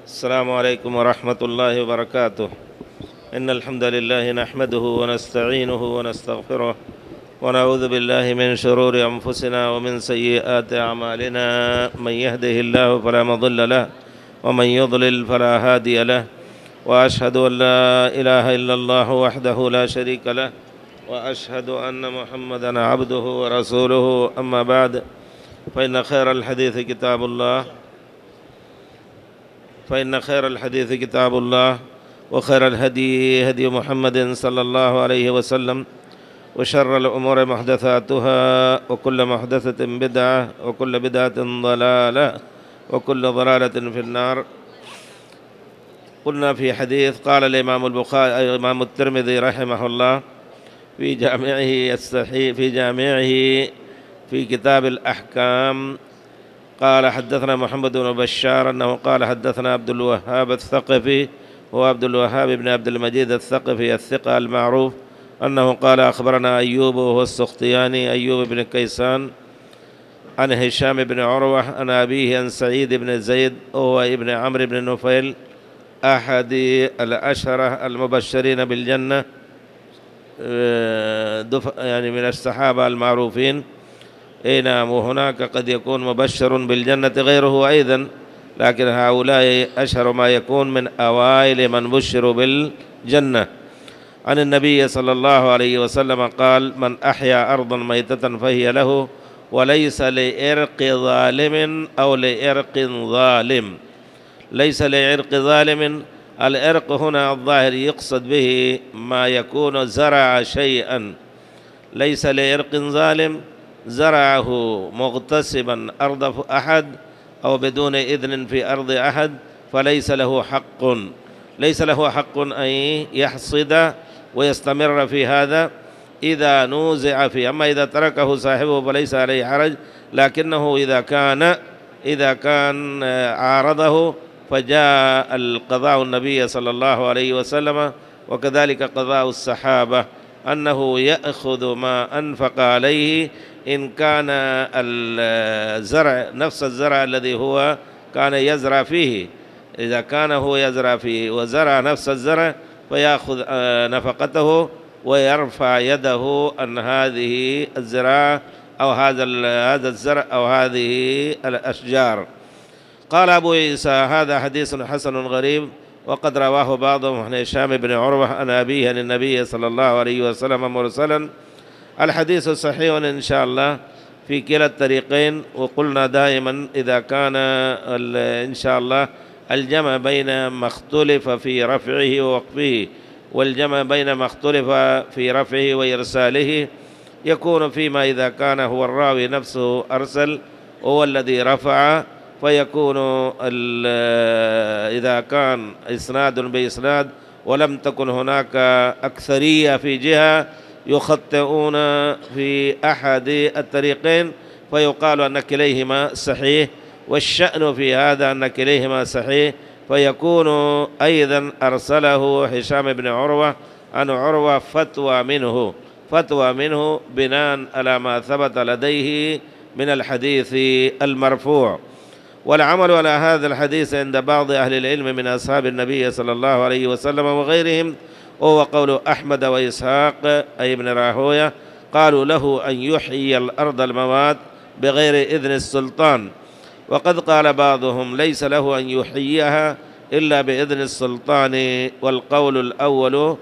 السلام عليكم ورحمة الله وبركاته. إن الحمد لله نحمده ونستعينه ونستغفره ونعوذ بالله من شرور أنفسنا ومن سيئات أعمالنا. من يهده الله فلا مضل له ومن يضلل فلا هادي له، وأشهد أن لا إله إلا الله وحده لا شريك له، وأشهد أن محمدًا عبده ورسوله. أما بعد، فإن خير الحديث كتاب الله وخير الهدي هدي محمد صلى الله عليه وسلم، وشر الأمور محدثاتها، وكل محدثة بدعة، وكل بدعة ضلالة، وكل ضلالة في النار. قلنا في حديث قال الإمام الترمذي رحمه الله في جامعه الصحيح في كتاب الأحكام، قال حدثنا محمد بن بشار أنه قال حدثنا عبد الوهاب الثقفي، هو عبد الوهاب بن عبد المجيد الثقفي الثقة المعروف، أنه قال أخبرنا أيوب وهو السختياني، أيوب بن كيسان، عن هشام بن عروة عن أبيه عن سعيد بن زيد وهو ابن عمرو بن نفيل أحد العشرة المبشرين بالجنة، يعني من الصحابة المعروفين. نعم، وهناك قد يكون مبشر بالجنة غيره أيضا، لكن هؤلاء أشهر ما يكون من أوائل من بشروا بالجنة. عن النبي صلى الله عليه وسلم قال: من أحيا أرضا ميتة فهي له، وليس لعرق ظالم أو لعرق ظالم. ليس لعرق ظالم، العرق هنا الظاهر يقصد به ما يكون زرع شيئا. ليس لعرق ظالم زرعه مغتصبا أرض أحد أو بدون إذن في أرض أحد، فليس له حق أن يحصد ويستمر في هذا إذا نوزع فيه. أما إذا تركه صاحبه فليس عليه حرج، لكنه إذا كان عارضه فجاء القضاء النبي صلى الله عليه وسلم، وكذلك قضاء الصحابة، أنه يأخذ ما أنفق عليه إن كان الزرع نفس الزرع الذي هو كان يزرع فيه. إذا كان هو يزرع فيه وزرع نفس الزرع فيأخذ نفقته ويرفع يده عن هذه الزراعة أو هذا الزرع أو هذه الأشجار. قال أبو عيسى: هذا حديث حسن غريب، وقد رواه بعضهم عن هشام بن عروة عن أبيه عن النبي صلى الله عليه وسلم مرسلا. الحديث صحيح إن شاء الله في كلا الطريقين. وقلنا دائما إذا كان إن شاء الله الجمع بين ما اختلف في رفعه ووقفه والجمع بين ما اختلف في رفعه وإرساله يكون فيما إذا كان هو الراوي نفسه أرسل هو الذي رفع، فيكون إذا كان إسناد بإسناد ولم تكن هناك أكثرية في جهة يخطئون في أحد الطريقين، فيقال أن كليهما صحيح، والشأن في هذا أن كليهما صحيح، فيكون أيضا أرسله هشام بن عروة عن عروة فتوى منه بناء على ما ثبت لديه من الحديث المرفوع. والعمل على هذا الحديث عند بعض أهل العلم من أصحاب النبي صلى الله عليه وسلم وغيرهم، وهو قول أحمد وإسحاق أي ابن راهوية، قالوا له أن يحيي الأرض الموات بغير إذن السلطان. وقد قال بعضهم ليس له أن يحييها إلا بإذن السلطان، والقول الأول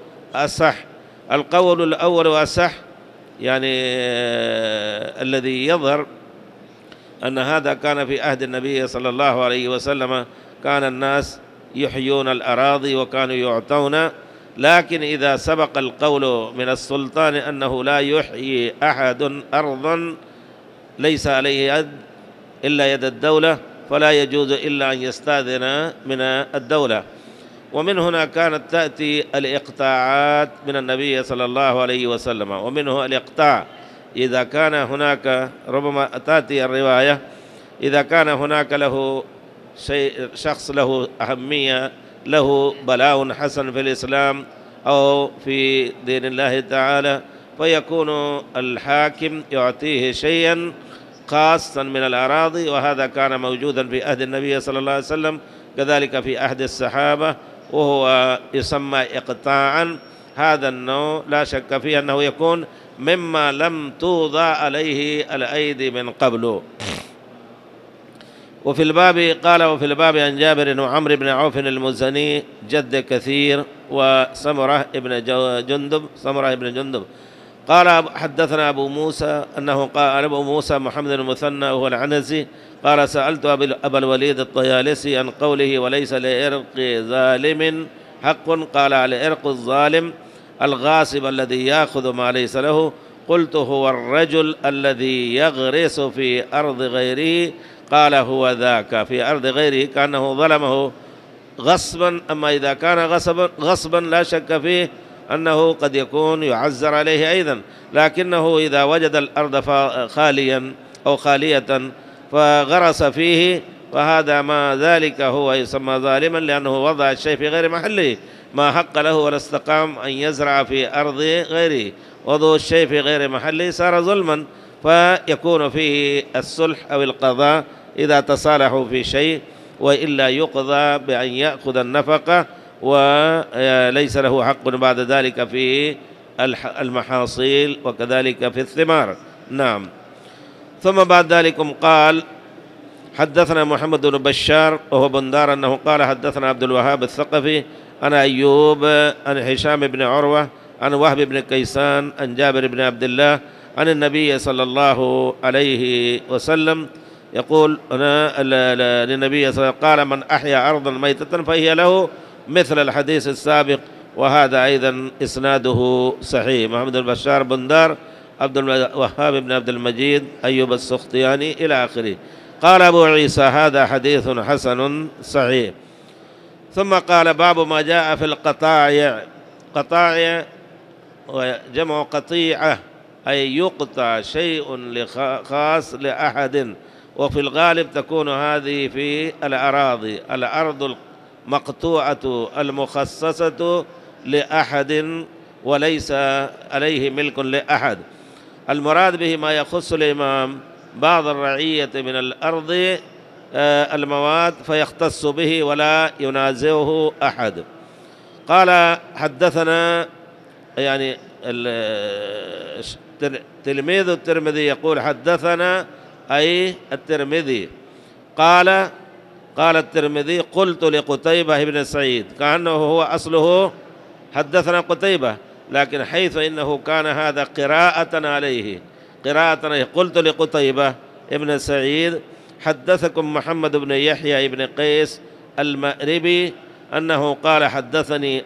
أصح. يعني الذي يظهر أن هذا كان في عهد النبي صلى الله عليه وسلم، كان الناس يحيون الأراضي وكانوا يعطون، لكن إذا سبق القول من السلطان أنه لا يحيي أحد أرضا ليس عليه يد إلا يد الدولة، فلا يجوز إلا أن يستأذن من الدولة. ومن هنا كانت تأتي الإقطاعات من النبي صلى الله عليه وسلم، ومنه الإقطاع إذا كان هناك، ربما تأتي الرواية إذا كان هناك له شخص له أهمية، له بلاء حسن في الإسلام أو في دين الله تعالى، فيكون الحاكم يعطيه شيئا خاصا من الأراضي، وهذا كان موجودا في عهد النبي صلى الله عليه وسلم، كذلك في عهد الصحابة، وهو يسمى إقطاعا. هذا النوع لا شك فيه أنه يكون مما لم توضع عليه الأيدي من قبل. وفي الباب عن جابر وعمرو بن عوف المزني جد كثير وسمرة بن جندب قال حدثنا أبو موسى أنه قال أبو موسى محمد المثنى وهو العنزي قال سألت أبا الوليد الطيالسي عن قوله وليس لإرق ظالم حق، قال على إرق الظالم الغاصب الذي يأخذ ما ليس له. قلت هو الرجل الذي يغرس في أرض غيره، قال هو ذاك في أرض غيره كأنه ظلمه غصبا. أما إذا كان غصبا لا شك فيه أنه قد يكون يعزر عليه أيضا، لكنه إذا وجد الأرض خاليا أو خالية فغرس فيه فهذا ما ذلك هو يسمى ظالما، لأنه وضع الشيء في غير محله، ما حق له ولا استقام أن يزرع في أرض غيره. وضع الشيء في غير محله صار ظلما، فيكون فيه الصلح أو القضاء إذا تصالحوا في شيء، وإلا يقضى بأن يأخذ النفقة وليس له حق بعد ذلك في المحاصيل وكذلك في الثمار. نعم. ثم بعد ذلك قال حدثنا محمد بن بشار وهو بندار أنه قال حدثنا عبد الوهاب الثقفي عن أيوب عن هشام بن عروة عن وهب بن كيسان عن جابر بن عبد الله عن النبي صلى الله عليه وسلم يقول للنبي صلى الله عليه وسلم قال من أحيا أرضا ميتة فهي له مثل الحديث السابق، وهذا أيضا إسناده صحيح. محمد بن بشار بندار عبد الوهاب بن عبد المجيد أيوب السختياني إلى آخره. قال أبو عيسى هذا حديث حسن صحيح. ثم قال باب ما جاء في القطايع. قطايع وجمع قطيعة أي يقطع شيء خاص لأحد، وفي الغالب تكون هذه في الأراضي، الأرض المقطوعة المخصصة لأحد وليس عليه ملك لأحد. المراد به ما يخص الإمام بعض الرعية من الأرض المواد فيختص به ولا ينازعه أحد. قال حدثنا يعني تلميذ الترمذي يقول حدثنا أي الترمذي قال الترمذي قلت لقتيبة بن سعيد، كأنه هو أصله حدثنا قتيبة، لكن حيث إنه كان هذا قراءة عليه قلت لقتيبة بن سعيد حدثكم محمد بن يحيى بن قيس المأربي أنه قال حدثني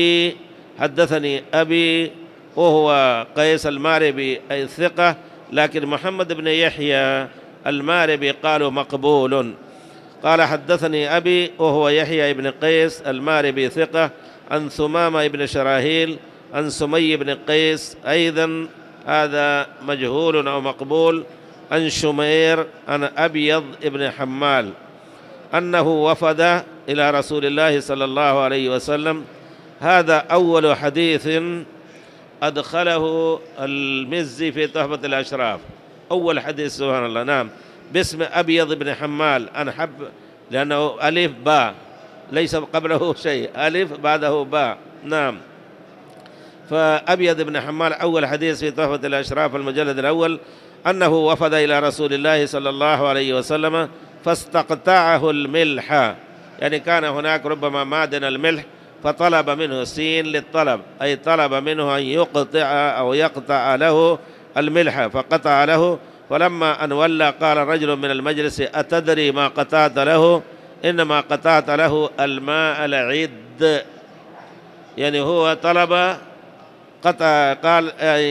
أبي وهو قيس المأربي أي ثقة، لكن محمد بن يحيى المأربي قالوا مقبول. قال حدثني أبي وهو يحيى بن قيس المأربي ثقة عن ثمامة بن شراهيل عن سمي بن قيس أيضا هذا مجهول أو مقبول عن شمير عن أبيض بن حمال أنه وفد إلى رسول الله صلى الله عليه وسلم. هذا أول حديث أدخله المزي في تحفة الأشراف، أول حديث سبحان الله. نعم، باسم أبيض بن حمال أنحب لأنه ألف باء ليس قبله شيء، ألف بعده باء. نعم، فأبيض بن حمال أول حديث في تحفة الأشراف المجلد الأول أنه وفد إلى رسول الله صلى الله عليه وسلم فاستقطعه الملح، يعني كان هناك ربما معدن الملح فطلب منه سين للطلب أي طلب منه أن يقطع له الملح فقطع له. فلما أن ولى قال رجل من المجلس أتدري ما قطعت له؟ إنما قطعت له الماء العد، يعني هو طلب قطع قال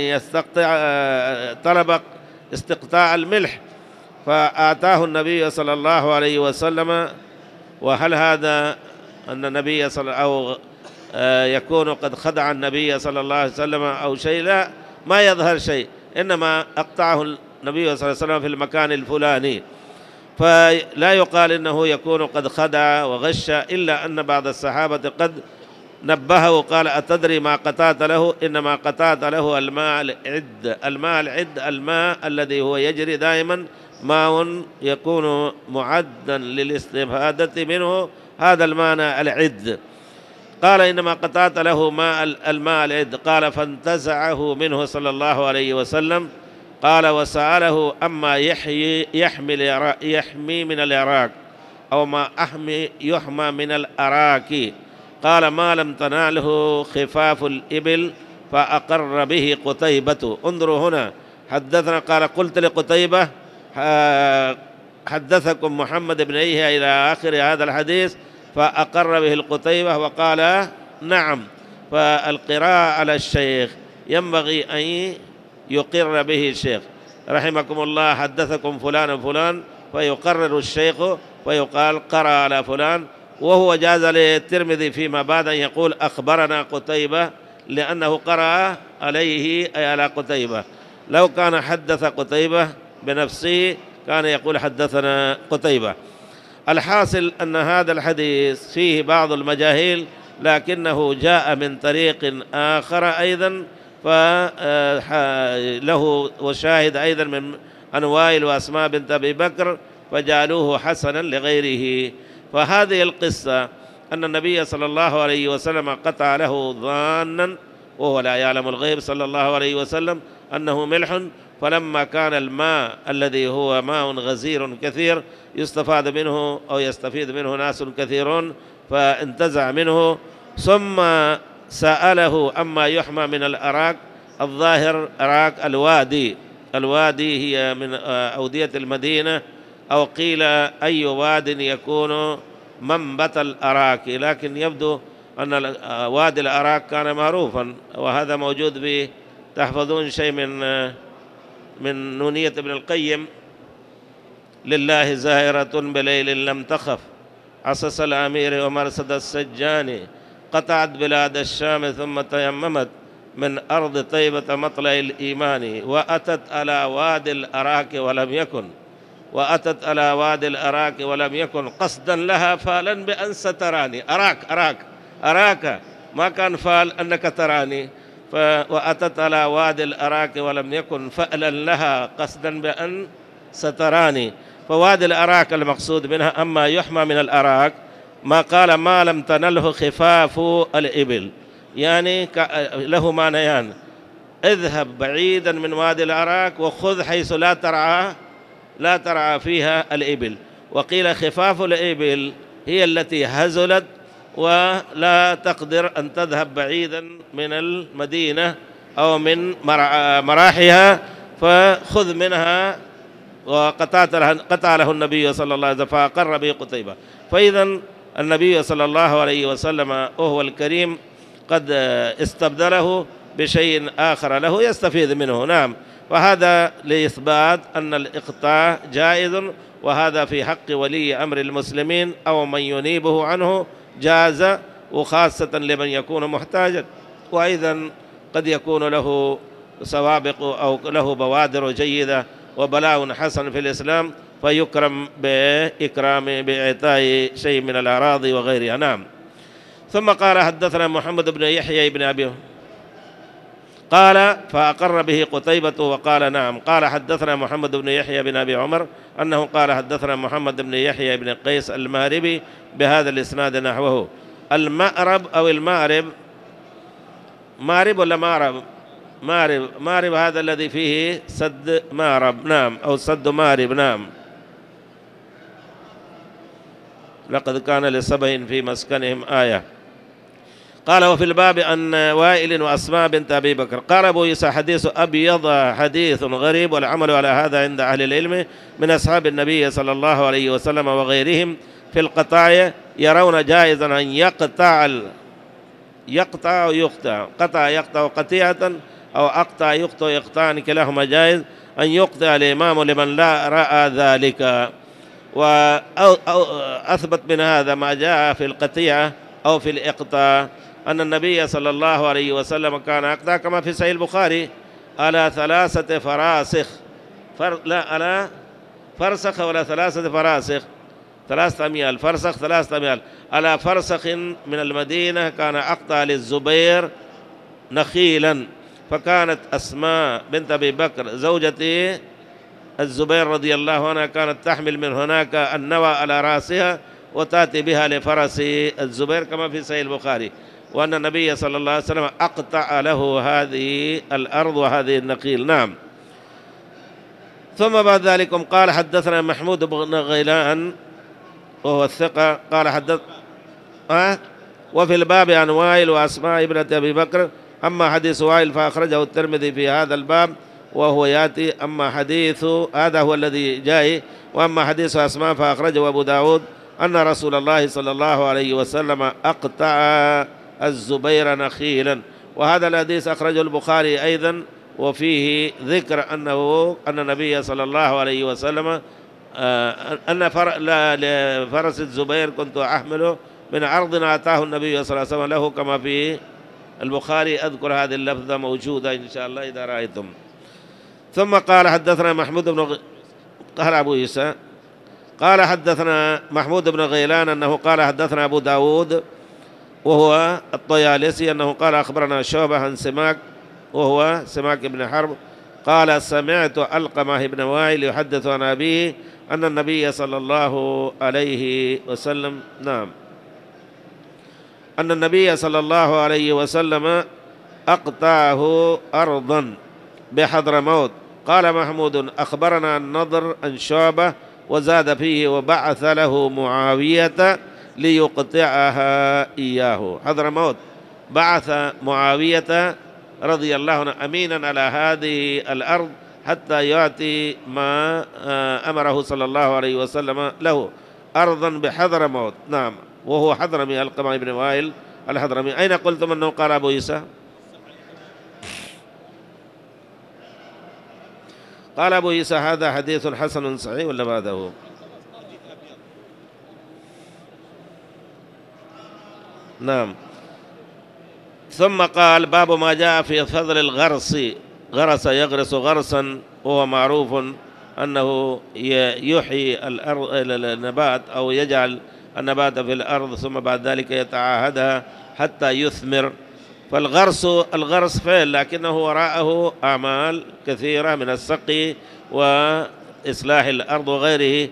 طلب استقطاع الملح فآتاه النبي صلى الله عليه وسلم. وهل هذا أن النبي أو يكون قد خدع النبي صلى الله عليه وسلم أو شيء؟ لا، ما يظهر شيء، إنما أقطعه النبي صلى الله عليه وسلم في المكان الفلاني، فلا يقال إنه يكون قد خدع وغش، إلا أن بعض الصحابة قد نبهه وقال أتدري ما قطعت له؟ إنما قطعت له الماء العد. الماء العد الماء الذي هو يجري دائما ماء يكون معدا للاستفادة منه، هذا المعنى العد. قال إنما قطعت له الماء العد. قال فانتزعه منه صلى الله عليه وسلم. قال وسأله أما يحمي من العراق أو ما يحمى من الأراك. قال ما لم تناله خفاف الإبل فأقر به قتيبة. انظروا هنا، حدثنا قال قلت لقتيبة حدثكم محمد بن يحيى إلى آخر هذا الحديث، فأقر به القتيبة وقال نعم. فالقراءة على الشيخ ينبغي أن يقر به الشيخ رحمكم الله، حدثكم فلان وفلان، فيقرر الشيخ ويقال قرأ على فلان. وهو جاز للترمذي فيما بعد أن يقول أخبرنا قتيبة، لأنه قرأ عليه أي على قتيبة. لو كان حدث قتيبة بنفسه كان يقول حدثنا قتيبة. الحاصل أن هذا الحديث فيه بعض المجاهيل، لكنه جاء من طريق آخر أيضا فله وشاهد أيضا من عن وائل وأسماء بنت أبي بكر، فجعلوه حسنا لغيره. فهذه القصة أن النبي صلى الله عليه وسلم قطع له ظانا وهو لا يعلم الغيب صلى الله عليه وسلم أنه ملح، فلما كان الماء الذي هو ماء غزير كثير يستفاد منه أو يستفيد منه ناس كثيرون، فانتزع منه. ثم سأله أما يحمى من الأراك. الظاهر أراك الوادي هي من أودية المدينة، أو قيل أي واد يكون منبت الأراك، لكن يبدو أن وادي الأراك كان معروفا، وهذا موجود في تحفظون شيء من نونية ابن القيم: لله زائرة بليل لم تخف عصص الأمير ومرصد السجان، قطعت بلاد الشام ثم تيممت من أرض طيبة مطلع الإيمان، وأتت على وادي الأراك ولم يكن قصدا لها فالا بأن ستراني. أراك ما كان فال أنك تراني، وأتت على وادي الأراك ولم يكن فألا لها قصدا بأن ستراني. فوادي الأراك المقصود منها. أما يحمى من الأراك ما قال ما لم تنله خفاف الإبل، يعني له معنيان: اذهب بعيدا من وادي الأراك وخذ حيث لا ترعى فيها الإبل. وقيل خفاف الإبل هي التي هزلت ولا تقدر أن تذهب بعيدا من المدينة أو من مراحها، فخذ منها. وقطع له النبي صلى الله عليه وسلم فأقر به قتيبة. فإذا النبي صلى الله عليه وسلم وهو الكريم قد استبدله بشيء آخر له يستفيد منه. نعم، وهذا لإثبات أن الإقطاع جائز، وهذا في حق ولي أمر المسلمين أو من ينيبه عنه جاز، وخاصة لمن يكون محتاجا، وأيضا قد يكون له سوابق أو له بوادر جيدة وبلاء حسن في الإسلام، فيكرم بإعطاء شيء من الأراضي وغيرها. نعم. ثم قال حدثنا محمد بن يحيى بن أبي، قال فأقر به قتيبة وقال نعم. قال حدثنا محمد بن يحيى بن أبي عمر أنه قال حدثنا محمد بن يحيى بن قيس الماربي بهذا الإسناد نحوه. المأرب أو المارب، مارب ولا مارب؟ مارب هذا الذي فيه سد مارب، نعم، أو سد مارب، نعم. لقد كان لسبع في مسكنهم آية. قال وفي الباب عن وائل وأسماء بنت أبي بكر. قال أبو عيسى حديث أبيض حديث غريب، والعمل على هذا عند أهل العلم من أصحاب النبي صلى الله عليه وسلم وغيرهم في القطاع، يرون جائزا أن يقطع ويقطع، قطع يقطع قطيعة أو أقطع يقطع يقطعان، كلاهما جائز. أن يقطع الإمام لمن لا رأى ذلك. وأثبت من هذا ما جاء في القطيعة أو في الإقطاع أن النبي صلى الله عليه وسلم كان يقطع كما في صحيح البخاري على 3 فراسخ، على فرسخ ولا 3 فراسخ، 3 أميال، فرسخ 3 أميال، على فرسخ من المدينة كان أقطع للزبير نخيلا. فكانت أسماء بنت أبي بكر زوجتي الزبير رضي الله عنها كانت تحمل من هناك النوى على رأسها وتأتي بها لفرس الزبير كما في صحيح البخاري، وأن النبي صلى الله عليه وسلم أقطع له هذه الأرض وهذه النخيل. نعم. ثم بعد ذلك قال حدثنا محمود بن غيلان وهو الثقة قال وفي الباب عن وائل وأسماء ابنة أبي بكر. أما حديث وائل فأخرجه الترمذي في هذا الباب وهو يأتي، أما حديث هذا هو الذي جاء، وأما حديث أسماء فأخرجه أبو داود أن رسول الله صلى الله عليه وسلم أقطع الزبير نخيلا. وهذا الحديث أخرجه البخاري أيضا، وفيه ذكر أن النبي صلى الله عليه وسلم أن لفرس الزبير كنت أحمله من عرض أعطاه النبي صلى الله عليه وسلم له، كما في البخاري. أذكر هذه اللفظة موجودة إن شاء الله إذا رأيتم. ثم قال حدثنا محمود بن قال أبو عيسى قال حدثنا محمود بن غيلان أنه قال حدثنا أبو داود وهو الطيالسي أنه قال أخبرنا شعبة عن سماك وهو سماك بن حرب قال سمعت علقمة بن وائل يحدث عن أبيه أن النبي صلى الله عليه وسلم أن النبي صلى الله عليه وسلم أقطعه أرضا بحضرموت. قال محمود أخبرنا النضر عن شعبة وزاد فيه وبعث له معاوية ليقطعها إياه. حضرموت بعث معاوية رضي الله عنه أمينا على هذه الأرض حتى يأتي ما أمره صلى الله عليه وسلم له، أرضا بحضرموت. نعم. وهو حضرمي علقمة بن وائل الحضرمي. أين قلتم أنه قال أبو عيسى؟ قال أبو عيسى هذا حديث حسن صحيح ولا بعده؟ نعم. ثم قال باب ما جاء في فضل الغرس. غرس يغرس غرسا، وهو معروف أنه يحيي الأرض النبات أو يجعل النبات في الأرض ثم بعد ذلك يتعاهدها حتى يثمر. الغرس فعل، لكنه وراءه أعمال كثيرة من السقي وإصلاح الأرض وغيره.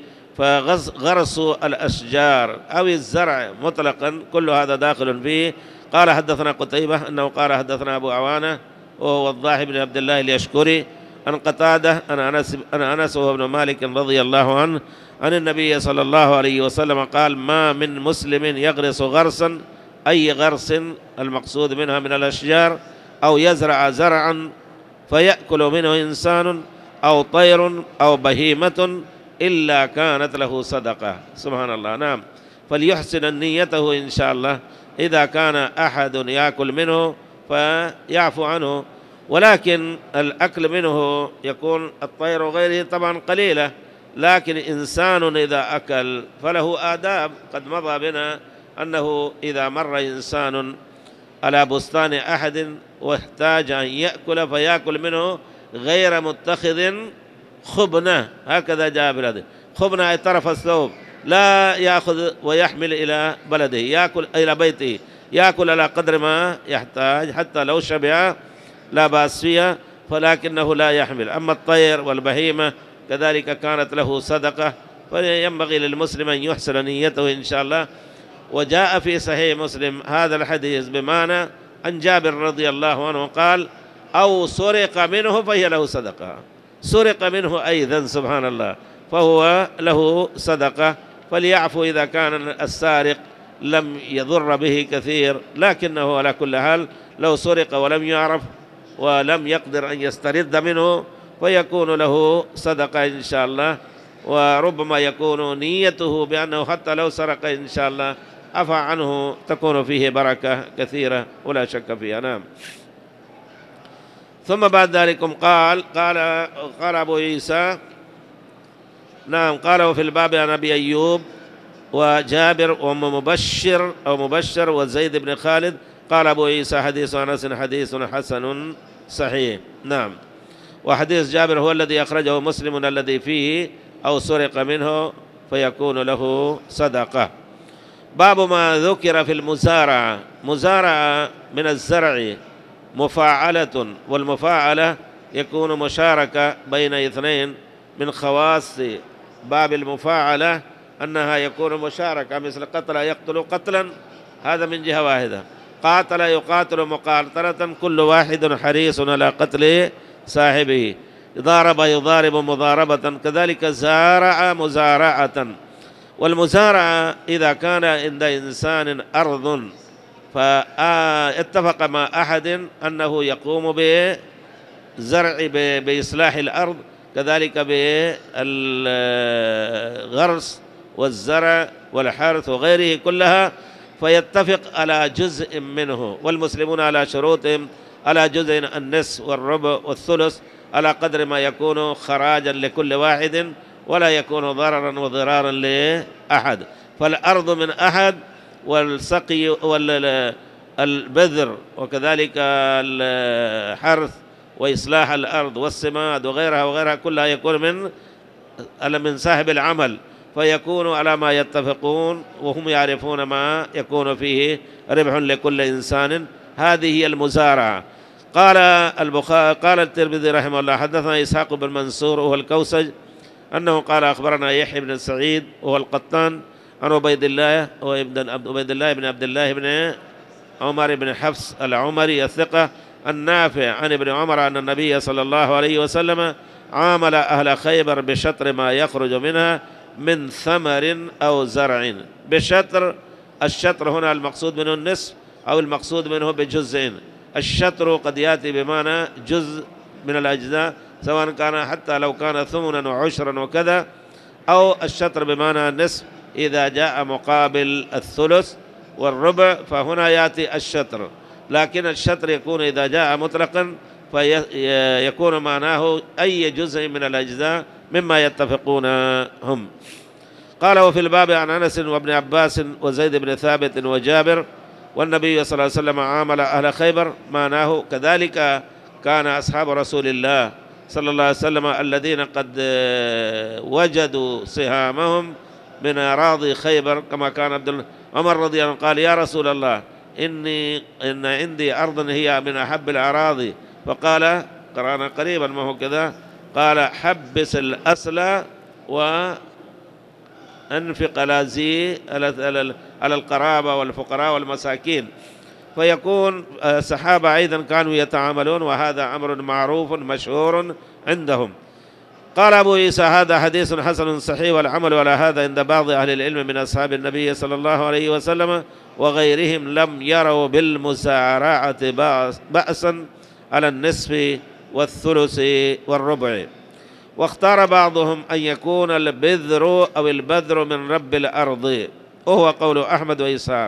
فغرس الأشجار أو الزرع مطلقا كل هذا داخل فيه. قال حدثنا قتيبة أنه قال حدثنا أبو عوانة وهو الضاحي بن عبد الله اليشكري عن قتادة أن أنس وابن مالك رضي الله عنه عن النبي صلى الله عليه وسلم قال ما من مسلم يغرس غرسا، أي غرس المقصود منها من الأشجار، أو يزرع زرعا فيأكل منه إنسان أو طير أو بهيمة إلا كانت له صدقة. سبحان الله. نعم. فليحسن نيته إن شاء الله. إذا كان أحد يأكل منه فيعفو عنه، ولكن الأكل منه يكون الطير وغيره طبعا قليلة، لكن إنسان إذا أكل فله آداب. قد مضى بنا أنه إذا مر إنسان على بستان أحد واحتاج أن يأكل فيأكل منه غير متخذ خبنة، هكذا جاء بلده. خبنة أي طرف الثوب، لا يأخذ ويحمل إلى بلده، يأكل إلى بيته، يأكل على قدر ما يحتاج حتى لو شبع لا بأس فيها، فلكنه لا يحمل. أما الطير والبهيمة كذلك كانت له صدقة، فينبغي للمسلم أن يحسن نيته إن شاء الله. وجاء في صحيح مسلم هذا الحديث بمعنى عن جابر رضي الله عنه قال أو سرق منه فهي له صدقة. سرق منه أيضا سبحان الله فهو له صدقة، فليعفو إذا كان السارق لم يضر به كثير، لكنه على كل حال لو سرق ولم يعرف ولم يقدر أن يسترد منه فيكون له صدقة إن شاء الله. وربما يكون نيته بأنه حتى لو سرق إن شاء الله عفى عنه، تكون فيه بركة كثيرة ولا شك فيها. نعم. ثم بعد ذلك قال أبو عيسى نعم قال وفي الباب عن أبي أيوب وجابر وأم مبشر وزيد بن خالد. قال أبو عيسى حديث أنس حديث حسن صحيح. نعم. وحديث جابر هو الذي أخرجه مسلم الذي فيه أو سرق منه فيكون له صدقة. باب ما ذكر في المزارعة. مزارعة من الزرع مفاعلة، والمفاعلة يكون مشاركة بين اثنين، من خواص باب المفاعلة أنها يكون مشاركة، مثل قتل يقتل قتلا، هذا من جهة واحدة. قاتل يقاتل مقاتلة، كل واحد حريص على قتل صاحبه. ضارب يضارب مضاربة، كذلك زارع مزارعة. والمزارعة إذا كان عند إنسان أرض فاتفق مع أحد أنه يقوم بزرع بإصلاح الأرض، كذلك بالغرس والزرع والحرث وغيره كلها، فيتفق على جزء منه، والمسلمون على شروطهم، على جزء النصف والربع والثلث، على قدر ما يكون خراجا لكل واحد، ولا يكون ضررا وضرارا لأحد. فالأرض من أحد، والسقي والبذر وكذلك الحرث وإصلاح الأرض والسماد وغيرها وغيرها كلها يكون من صاحب العمل، فيكون على ما يتفقون، وهم يعرفون ما يكون فيه ربح لكل إنسان. هذه هي المزارعة. قال الترمذي رحمه الله: حدثنا إسحاق بن منصور وهو الكوسج أنه قال أخبرنا يحيى بن سعيد وهو القطان عن عبيد الله بن عبد الله بن عمر بن حفص العمري الثقة النافع عن ابن عمر أن النبي صلى الله عليه وسلم عامل أهل خيبر بشطر ما يخرج منها من ثمر أو زرع. بشطر، الشطر هنا المقصود منه النصف أو المقصود منه بجزء. الشطر قد يأتي بمعنى جزء من الأجزاء، سواء كان حتى لو كان ثمنا وعشرا وكذا، أو الشطر بمعنى النصف إذا جاء مقابل الثلث والربع، فهنا يأتي الشطر. لكن الشطر يكون إذا جاء مطلقا فيكون معناه أي جزء من الأجزاء مما يتفقون هم. قال: وفي الباب عن أنس وابن عباس وزيد بن ثابت وجابر والنبي صلى الله عليه وسلم عامل أهل خيبر، معناه كذلك كان أصحاب رسول الله صلى الله عليه وسلم الذين قد وجدوا سهامهم من أراضي خيبر، كما كان عبد عمر رضي الله عنه قال: يا رسول الله إن عندي أرض هي من أحب الأراضي، فقال قرأنا قريبا ما هو كذا، قال: حبس الأصل وأنفق على القرابة والفقراء والمساكين. فيكون الصحابة أيضا كانوا يتعاملون، وهذا أمر معروف مشهور عندهم. قال أبو عيسى: هذا حديث حسن صحيح، والعمل على هذا عند بعض أهل العلم من أصحاب النبي صلى الله عليه وسلم وغيرهم لم يروا بالمسارعة بأسا على النصف والثلث والربع. واختار بعضهم أن يكون البذر أو البذر من رب الأرض، وهو قول أحمد وإسحاق.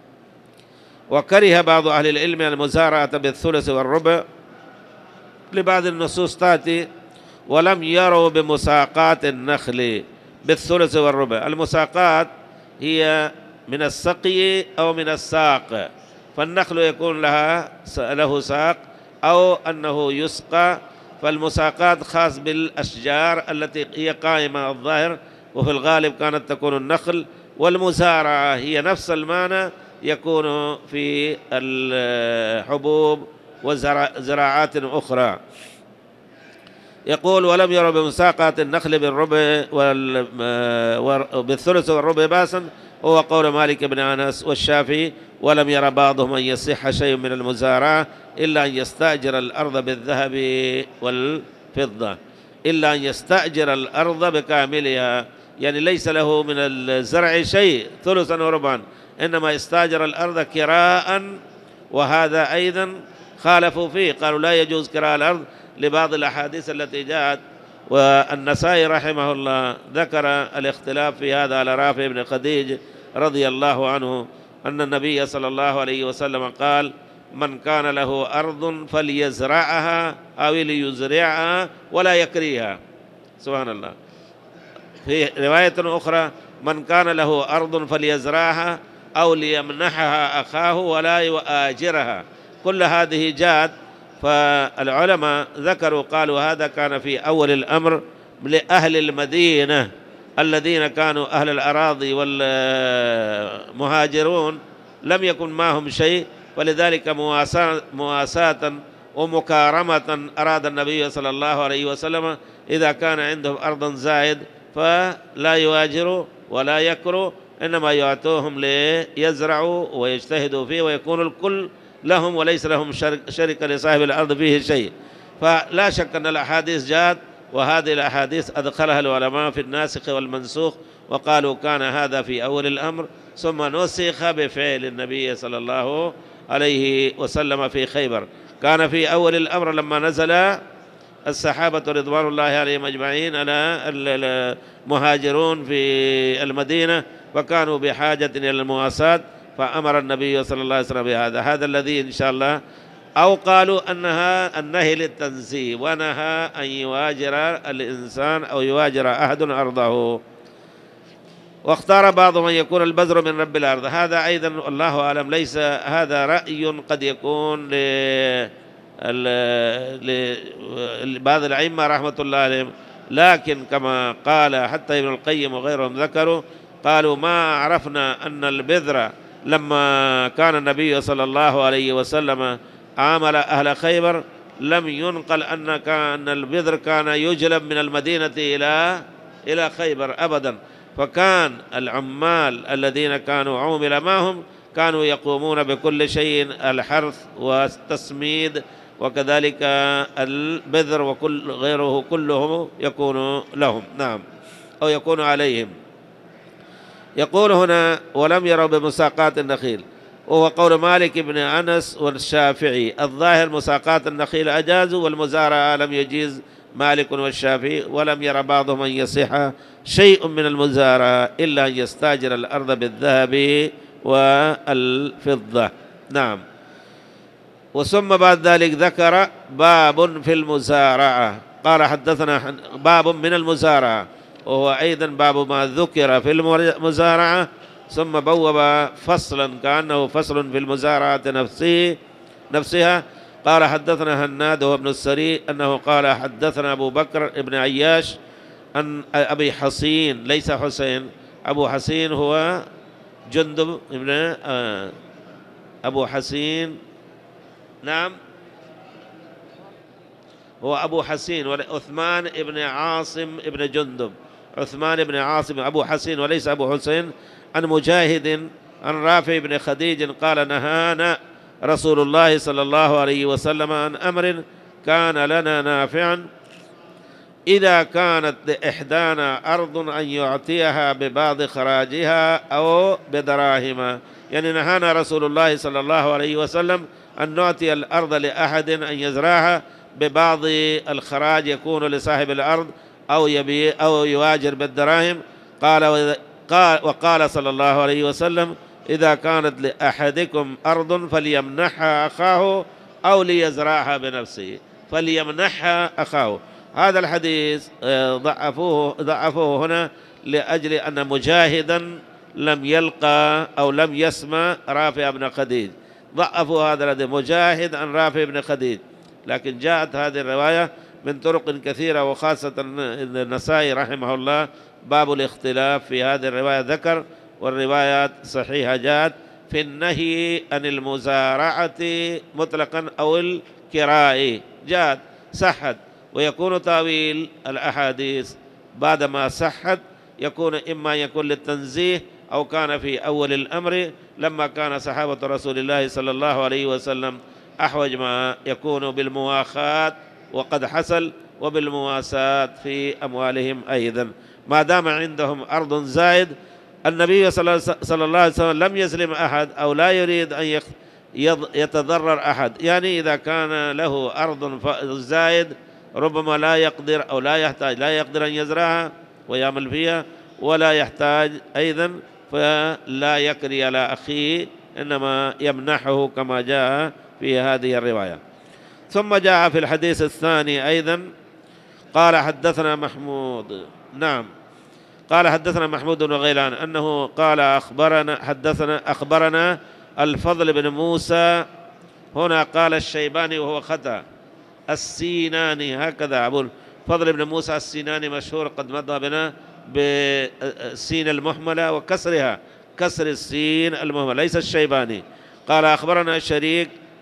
وكره بعض أهل العلم المزارعة بالثلث والربع لبعض النصوص تأتي: ولم يروا بمساقات النخل بالثلث والربع. المساقات هي من السقي أو من الساق، فالنخل يكون له ساق أو أنه يسقى، فالمساقات خاص بالأشجار التي هي قائمة الظاهر، وفي الغالب كانت تكون النخل. والمزارعة هي نفس المعنى، يكون في الحبوب وزراعات أخرى. يقول: ولم يروا بمساقات النخل بالربع بالثلث والربع باسا، هو قول مالك بن أنس والشافعي. ولم يرى بعضهم أن يصح شيء من المزارعة إلا أن يستأجر الأرض بالذهب والفضة، إلا أن يستأجر الأرض بكاملها، يعني ليس له من الزرع شيء ثلثا وربعا، إنما استأجر الأرض كراء. وهذا أيضا خالفوا فيه، قالوا لا يجوز كراء الأرض لبعض الأحاديث التي جاءت. والنسائي رحمه الله ذكر الاختلاف في هذا على رافع بن خديج رضي الله عنه أن النبي صلى الله عليه وسلم قال: من كان له أرض فليزرعها أو ليزرعها ولا يكريها. سبحان الله. في رواية أخرى: من كان له أرض فليزرعها أو ليمنحها أخاه ولا يؤاجرها. كل هذه جاءت. فالعلماء ذكروا قالوا هذا كان في أول الأمر لأهل المدينة الذين كانوا أهل الأراضي والمهاجرون لم يكن معهم شيء، ولذلك مواساة ومكارمة أراد النبي صلى الله عليه وسلم إذا كان عندهم أرض زائد فلا يواجروا ولا يكروا، إنما يعطوهم ليزرعوا ويجتهدوا فيه ويكون الكل لهم وليس لهم شركة لصاحب الأرض فيه شيء. فلا شك أن الأحاديث جاءت، وهذه الأحاديث أدخلها العلماء في الناسخ والمنسوخ، وقالوا كان هذا في أول الأمر ثم نسخ بفعل النبي صلى الله عليه وسلم في خيبر. كان في أول الأمر لما نزل الصحابة رضوان الله عليهم أجمعين على المهاجرون في المدينة، فكانوا بحاجة إلى المواساة، فأمر النبي صلى الله عليه وسلم بهذا. هذا الذي إن شاء الله، أو قالوا أنها النهي للتنزيه، ونهى أن يواجر الإنسان أو يواجر أحد أرضه. واختار بعضهم أن يكون البذر من رب الأرض، هذا أيضا الله أعلم ليس هذا رأي قد يكون لبعض الأئمة رحمة الله عليهم، لكن كما قال حتى ابن القيم وغيرهم ذكروا، قالوا ما عرفنا أن البذر لما كان النبي صلى الله عليه وسلم عامل أهل خيبر لم ينقل أن البذر كان يجلب من المدينة إلى خيبر أبدا، فكان العمال الذين كانوا عومل معهم كانوا يقومون بكل شيء، الحرث والتسميد وكذلك البذر وكل غيره كله يكون لهم، نعم، أو يكون عليهم. يقول هنا ولم يروا بمساقات النخيل، وهو قول مالك بن أنس والشافعي، الظاهر مساقات النخيل أجازوا والمزارعة لم يجيز مالك والشافعي، ولم ير بعضهم أن يصح شيء من المزارعة إلا أن يستاجر الأرض بالذهب والفضة، نعم. وثم بعد ذلك ذكر باب في المزارعة، قال حدثنا باب من المزارعة، وهو أيضا باب ما ذكر في المزارعة، ثم بوب فصلا كأنه فصل في المزارعة نفسها. قال حدثنا هناد وابن السري أنه قال حدثنا أبو بكر ابن عياش عن أبي حصين، ليس حسين، أبو حصين هو جندب ابن أبو حصين، نعم، هو أبو حصين وعثمان ابن عاصم ابن جندب، عثمان ابن عاصم أبو حصين وليس أبو حسين، عن مجاهد عن رافع بن خديج قال نهانا رسول الله صلى الله عليه وسلم عن أمر كان لنا نافعا، إذا كانت لإحدانا أرض أن يعطيها ببعض خراجها أو بدراهم، يعني نهانا رسول الله صلى الله عليه وسلم أن نعطي الأرض لأحد أن يزرعها ببعض الخراج يكون لصاحب الأرض أو يبيع أو يواجر بالدراهم. وقال صلى الله عليه وسلم إذا كانت لأحدكم أرض فليمنحها أخاه أو ليزرعها بنفسه، فليمنحها أخاه. هذا الحديث ضعفوه هنا لأجل أن مجاهدا لم يلقى أو لم يسمع رافع بن خديج، ضعفوا هذا الذي مجاهد عن رافع بن خديج، لكن جاءت هذه الرواية من طرق كثيرة، وخاصة النسائي رحمه الله باب الاختلاف في هذه الرواية ذكر، والروايات صحيحة جاءت في النهي عن المزارعة مطلقا أو الكراء، جاءت صحت، ويكون تأويل الأحاديث بعدما صحت يكون إما يكون للتنزيه أو كان في أول الأمر لما كان صحابة رسول الله صلى الله عليه وسلم أحوج ما يكون بالمواخاة وقد حصل، وبالمواساة في أموالهم أيضا، ما دام عندهم أرض زائد. النبي صلى الله عليه وسلم لم يسلم أحد أو لا يريد أن يتضرر أحد، يعني إذا كان له أرض زائد ربما لا يقدر أو لا يحتاج، لا يقدر أن يزرعها ويعمل فيها، ولا يحتاج أيضا فلا يكري على أخيه، إنما يمنحه كما جاء في هذه الرواية. ثم جاء في الحديث الثاني أيضا قال حدثنا محمود، نعم، قال حدثنا محمود بن غيلان أنه قال أخبرنا الفضل بن موسى، هنا قال الشيباني وهو خطأ، السيناني، هكذا أبو الفضل بن موسى السيناني مشهور قد مضى بنا بالسين المهملة وكسرها، كسر السين المهملة، ليس الشيباني. قال أخبرنا شريك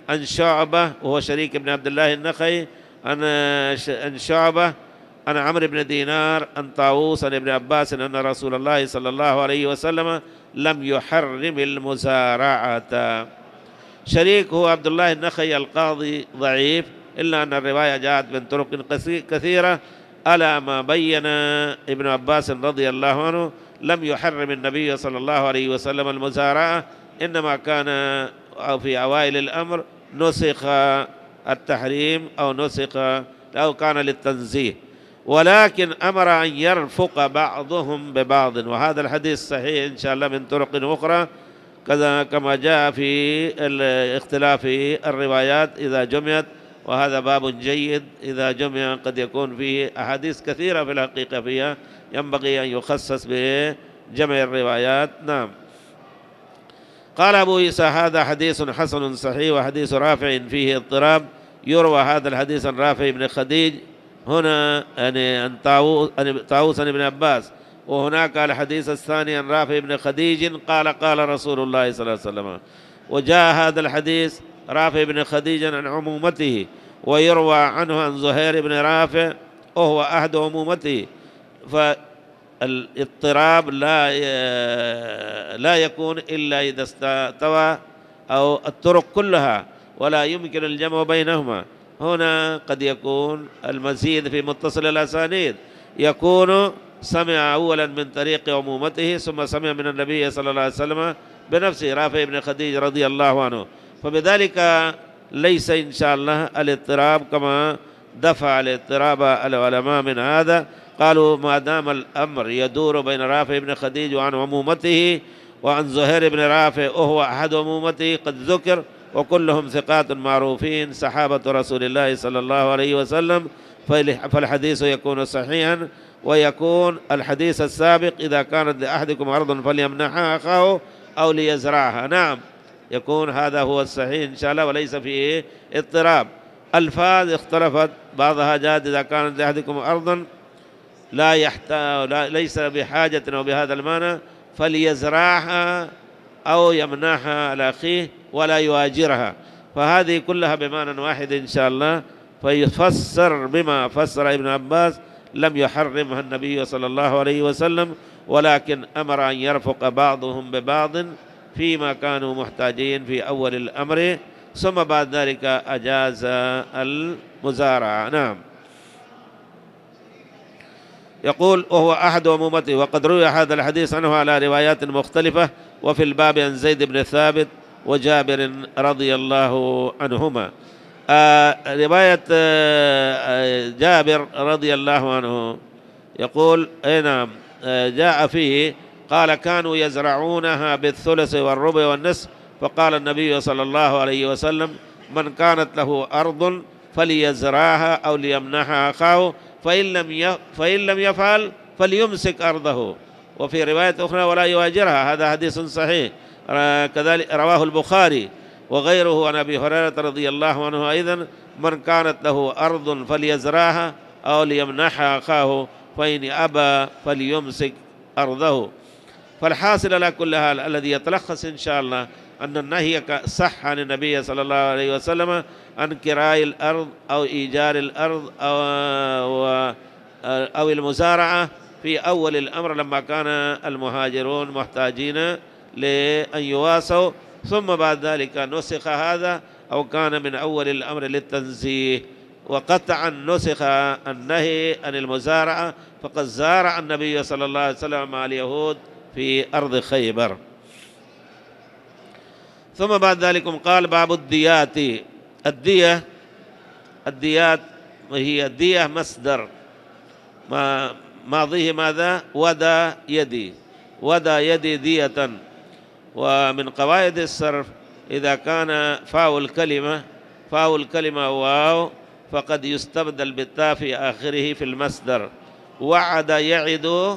عن شعبة وهو شريك بن عبد الله النخعي عن شعبة عن عمرو بن دينار عن طاووس عن ابن عباس أن رسول الله صلى الله عليه وسلم لم يحرم المزارعة. شريك هو عبد الله النخعي القاضي ضعيف، إلا أن الرواية جاءت من طرق كثيرة على ما بين ابن عباس رضي الله عنه لم يحرم النبي صلى الله عليه وسلم المزارعة، إنما كان في أوائل الأمر نسخ التحريم أو نسخ أو كان للتنزيه، ولكن أمر أن يرفق بعضهم ببعض. وهذا الحديث صحيح إن شاء الله من طرق أخرى كذا كما جاء في الاختلاف في الروايات إذا جمعت، وهذا باب جيد إذا جمع قد يكون فيه أحاديث كثيرة في الحقيقة فيها ينبغي أن يخصص بجمع الروايات. نعم. قال أبو عيسى هذا حديث حسن صحيح وحديث رافع فيه اضطراب. يروى هذا الحديث عن رافع بن خديج هنا يعني عن طاووس بن عباس، وهناك الحديث الثاني عن رافع بن خديج قال قال رسول الله صلى الله عليه وسلم. وجاء هذا الحديث رافع بن خديج عن عمومته، ويروى عنه عن زهير بن رافع وهو أحد عمومته، فالاضطراب لا يكون إلا إذا استوى أو الطرق كلها ولا يمكن الجمع بينهما. هنا قد يكون المزيد في متصل الأسانيد، يكون سمع أولا من طريق عمومته ثم سمع من النبي صلى الله عليه وسلم بنفسه رافع بن خديج رضي الله عنه، فبذلك ليس إن شاء الله الاضطراب كما دفع الاضطراب العلماء من هذا. قالوا ما دام الأمر يدور بين رافع بن خديج وعن عمومته وعن زهير بن رافع وهو أحد عمومته قد ذكر، وكلهم ثقات معروفين صحابة رسول الله صلى الله عليه وسلم، فالحديث يكون صحيحا. ويكون الحديث السابق إذا كانت لأحدكم أرض فليمنحها أخاه أو ليزرعها. نعم، يكون هذا هو الصحيح إن شاء الله وليس فيه اضطراب. الفاظ اختلفت، بعضها جاءت إذا كانت لأحدكم أرضا لا يحتاج ليس بحاجة أو بهذا المعنى فليزرعها أو يمنحها على أخيه ولا يواجرها، فهذه كلها بمعنى واحد إن شاء الله. فيفسر بما فسر ابن عباس لم يحرمها النبي صلى الله عليه وسلم، ولكن أمر أن يرفق بعضهم ببعض فيما كانوا محتاجين في أول الأمر، ثم بعد ذلك أجاز المزارعة. نعم. يقول وهو أحد عمومته، وقد روي هذا الحديث عنه على روايات مختلفة، وفي الباب عن زيد بن ثابت وجابر رضي الله عنهما. رواية جابر رضي الله عنه يقول نعم جاء فيه قال كانوا يزرعونها بالثلث والربع والنصف، فقال النبي صلى الله عليه وسلم من كانت له أرض فليزرعها أو ليمنحها أخاه، فإن لم يفعل فليمسك أرضه. وفي رواية أخرى ولا يواجرها. هذا حديث صحيح كذلك رواه البخاري وغيره عن أبي هريرة رضي الله عنه أيضا من كانت له أرض فليزرعها أو ليمنحها أخاه فإن أبى فليمسك أرضه. فالحاصل على كل حال الذي يتلخص إن شاء الله أن النهي صح عن النبي صلى الله عليه وسلم عن كراء الأرض أو إيجار الأرض أو المزارعة في أول الأمر لما كان المهاجرون محتاجين لأن يواسوا، ثم بعد ذلك نسخ هذا أو كان من أول الأمر للتنزيه، وقطعا نسخ النهي عن المزارعة، فقد زارع النبي صلى الله عليه وسلم مع اليهود في أرض خيبر. ثم بعد ذلك قال باب الديات. الديات وهي الدية مصدر ماضيه ماذا؟ ودى يدي، ودى يدي دية. ومن قواعد الصرف إذا كان فاء الكلمة واو فقد يستبدل بالتاء في آخره في المصدر. وعد يعد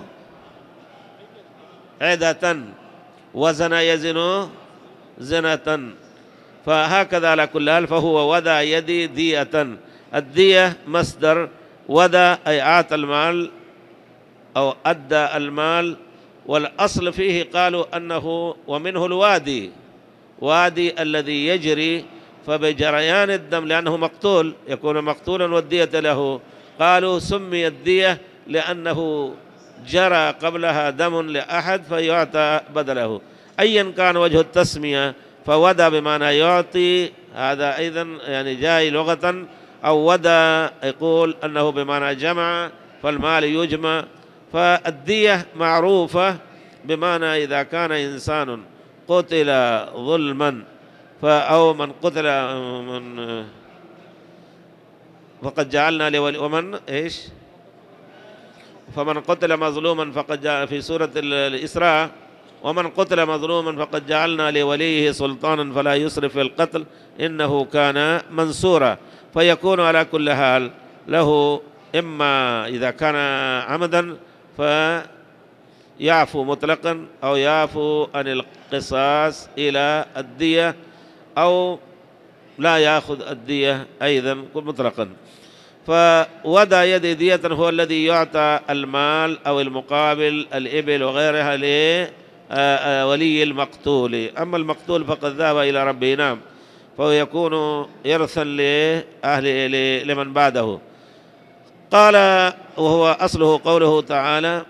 عدة، وزن يزن زنة، فهكذا على كل حال فهو ودى يدي دية. الدية مصدر، ودى أي أعطى المال أو أدى المال، والأصل فيه قالوا أنه ومنه الوادي، وادي الذي يجري فبجريان الدم لأنه مقتول يكون مقتولا والدية له. قالوا سمي الدية لأنه جرى قبلها دم لأحد فيعطى بدله. أيا كان وجه التسمية، فودى بمعنى يعطي، هذا أيضا يعني جاي لغة، أو ودى يقول أنه بمعنى جمع، فالمال يجمع. فالدية معروفة بمعنى إذا كان إنسان قتل ظلما أو من قتل من فقد جعلنا لولي ومن إيش فمن قتل مظلوما فقد جاء في سورة الإسراء ومن قتل مظلوما فقد جعلنا لوليه سلطانا فلا يسرف في القتل إنه كان منصورا. فيكون على كل حال له إما إذا كان عمدا فيعفو مطلقا أو يعفو عن القصاص إلى الدية، أو لا يأخذ الدية أيضا مطلقا. فودى يد دية هو الذي يعطى المال أو المقابل الإبل وغيرها لولي المقتول. أما المقتول فقد ذهب إلى ربه، نعم، فهو يكون إرثا لأهل لمن بعده. قال وهو أصله قوله تعالى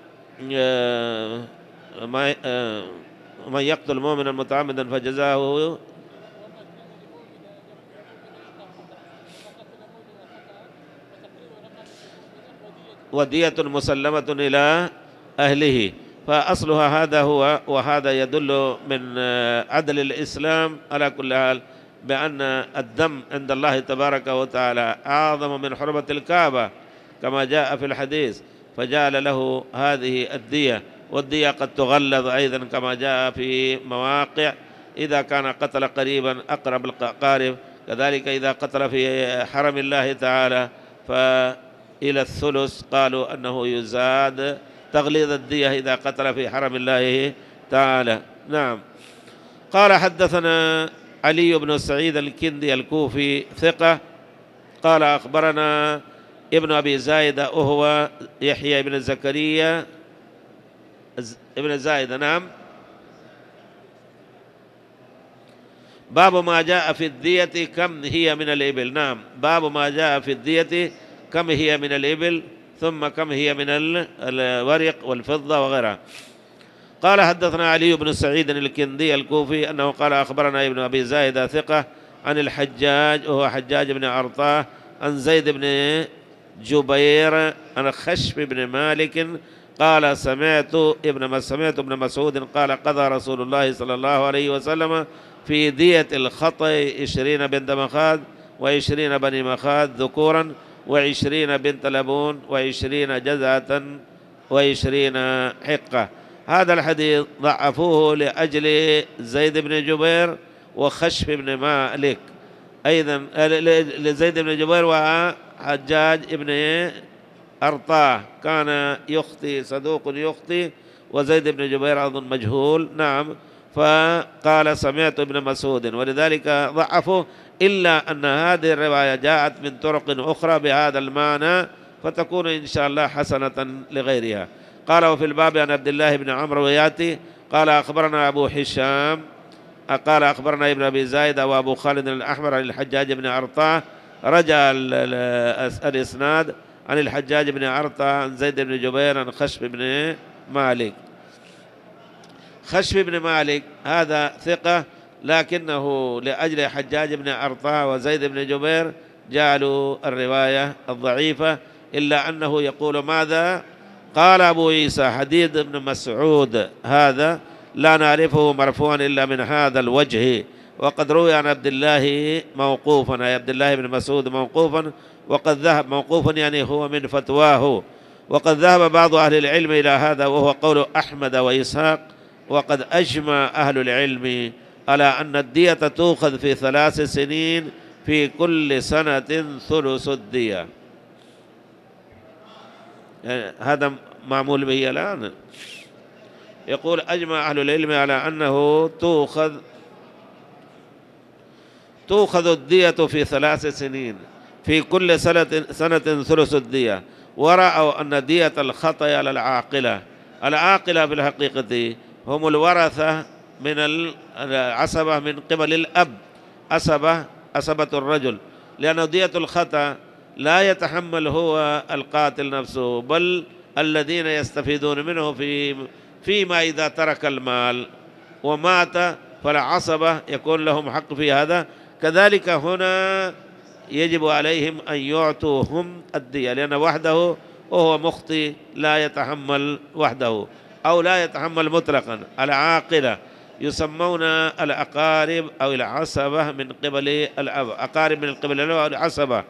من يقتل مؤمنا متعمدا فجزاؤه ودية مسلمة إلى أهله. فأصلها هذا هو، وهذا يدل من عدل الإسلام على كل حال بأن الدم عند الله تبارك وتعالى أعظم من حرمة الكعبة كما جاء في الحديث، فجعل له هذه الدية. والدية قد تغلظ أيضا كما جاء في مواقع، إذا كان قتل قريبا أقرب القارب، كذلك إذا قتل في حرم الله تعالى فإلى الثلث قالوا أنه يزاد تغليظ الدية إذا قتل في حرم الله تعالى. نعم. قال حدثنا علي بن سعيد الكندي الكوفي ثقة قال أخبرنا ابن أبي زايدة وهو يحيى بن زكريا ابن زايدة، نعم. باب ما جاء في الدية كم هي من الإبل، نعم، باب ما جاء في الدية كم هي من الإبل ثم كم هي من الورق والفضة وغيرها. قال حدثنا علي بن سعيد الكندي الكوفي أنه قال أخبرنا ابن أبي زايدة ثقة عن الحجاج وهو حجاج بن أرطاه عن زيد بن جبير عن خشب بن مالك قال سمعت ابن مسعود قال قضى رسول الله صلى الله عليه وسلم في دية الخطأ 20 بنت مخاض و20 بني مخاض ذكورا و20 بنت لبون و20 جزعة و20 حقة. هذا الحديث ضعفوه لأجل زيد بن جبير وخشف بن مالك، أيضا لزيد بن جبير وحجاج بن أرطاه كان يخطي صدوق يخطي، وزيد بن جبير أظن مجهول، نعم. فقال سمعت ابن مسعود، ولذلك ضعفوا، إلا أن هذه الرواية جاءت من طرق أخرى بهذا المعنى فتكون إن شاء الله حسنة لغيرها. قال وفي الباب عن عبد الله بن عمرو وياتي قال أخبرنا أبو هشام قال أخبرنا ابن أبي زايدة وأبو خالد الأحمر عن الحجاج بن أرطاه، رجع الإسناد عن الحجاج بن أرطاه عن زيد بن جبير عن خشب بن مالك. خشب بن مالك هذا ثقة، لكنه لأجل حجاج بن أرطاه وزيد بن جبير جعلوا الرواية الضعيفة، إلا أنه يقول ماذا؟ قال أبو عيسى حديث ابن مسعود هذا لا نعرفه مرفوعا إلا من هذا الوجه، وقد روي عن عبد الله موقوفا، أي عبد الله بن مسعود موقوفا، وقد ذهب موقوفا يعني هو من فتواه، وقد ذهب بعض أهل العلم إلى هذا وهو قول أحمد وإسحاق، وقد أجمع أهل العلم على أن الدية تؤخذ في 3 سنين في كل سنة ثلث الدية. يعني هذا معمول به الآن. يقول أجمع أهل العلم على أنه تؤخذ الدية في 3 سنين في كل سنة ثلث الدية، ورأوا أن دية الخطأ على العاقلة. العاقلة في الحقيقة هم الورثة من العصبة من قبل الأب، عصبة عصبة الرجل، لأن دية الخطأ لا يتحمل هو القاتل نفسه، بل الذين يستفيدون منه فيما إذا ترك المال ومات فالعصبة يكون لهم حق في هذا. كذلك هنا يجب عليهم أن يعطوا هم الدية، لأن وحده وهو مخطئ لا يتحمل وحده أو لا يتحمل مطلقا. العاقلة يسمون الأقارب أو العصبة من قبل الأب، أقارب من قبل الأب العصبة،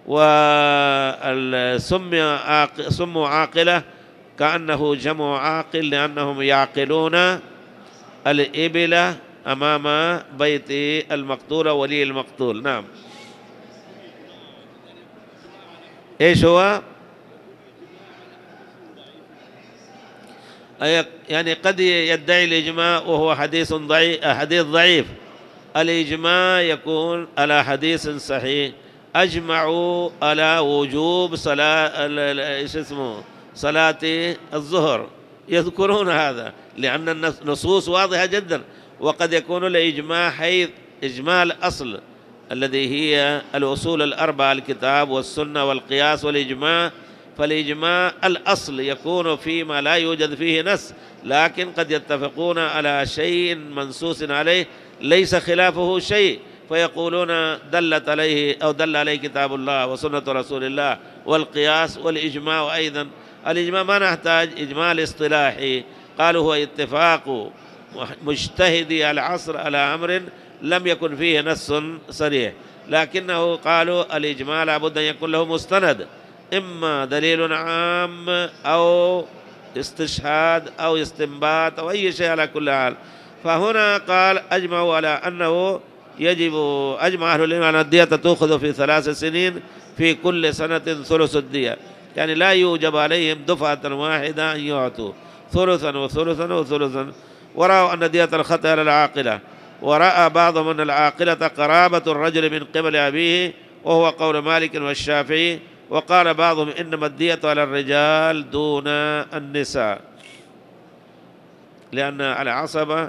وسموا عاقلة كأنه جمع عاقل لأنهم يعقلون الإبل أمام بيت المقتول ولي المقتول. نعم. إيش هو؟ يعني قد يدعي الإجماع وهو حديث ضعيف. الإجماع يكون على حديث صحيح، أجمعوا على وجوب صلاة الظهر، يذكرون هذا لأن النصوص واضحة جدا. وقد يكون الإجماع حيث إجماع الأصل الذي هي الأصول الأربعة، الكتاب والسنة والقياس والإجماع. فالإجماع الأصل يكون فيما لا يوجد فيه نص، لكن قد يتفقون على شيء منصوص عليه ليس خلافه شيء، فيقولون دلت عليه أو دل عليه كتاب الله وسنة رسول الله والقياس والإجماع. أيضا الإجماع ما نحتاج إجماع الاصطلاحي، قالوا هو اتفاق مجتهدي العصر على أمر لم يكن فيه نص صريح، لكنه قالوا الإجماع لابد أن يكون له مستند، إما دليل عام أو استشهاد أو استنباط أو أي شيء على كل حال. فهنا قال أجمعوا على أنه يجب، أجمع أهل العلم أن الدية تأخذ في 3 سنين، في كل سنة ثلث الدية، يعني لا يوجب عليهم دفعة واحدة أن يعطوا ثلثا وثلثا وثلثا. ورأوا أن دية الخطأ على العاقلة، ورأى بعضهم أن العاقلة قرابة الرجل من قبل أبيه، وهو قول مالك والشافعي. وقال بعضهم إنما الدية على الرجال دون النساء، لأن العصبة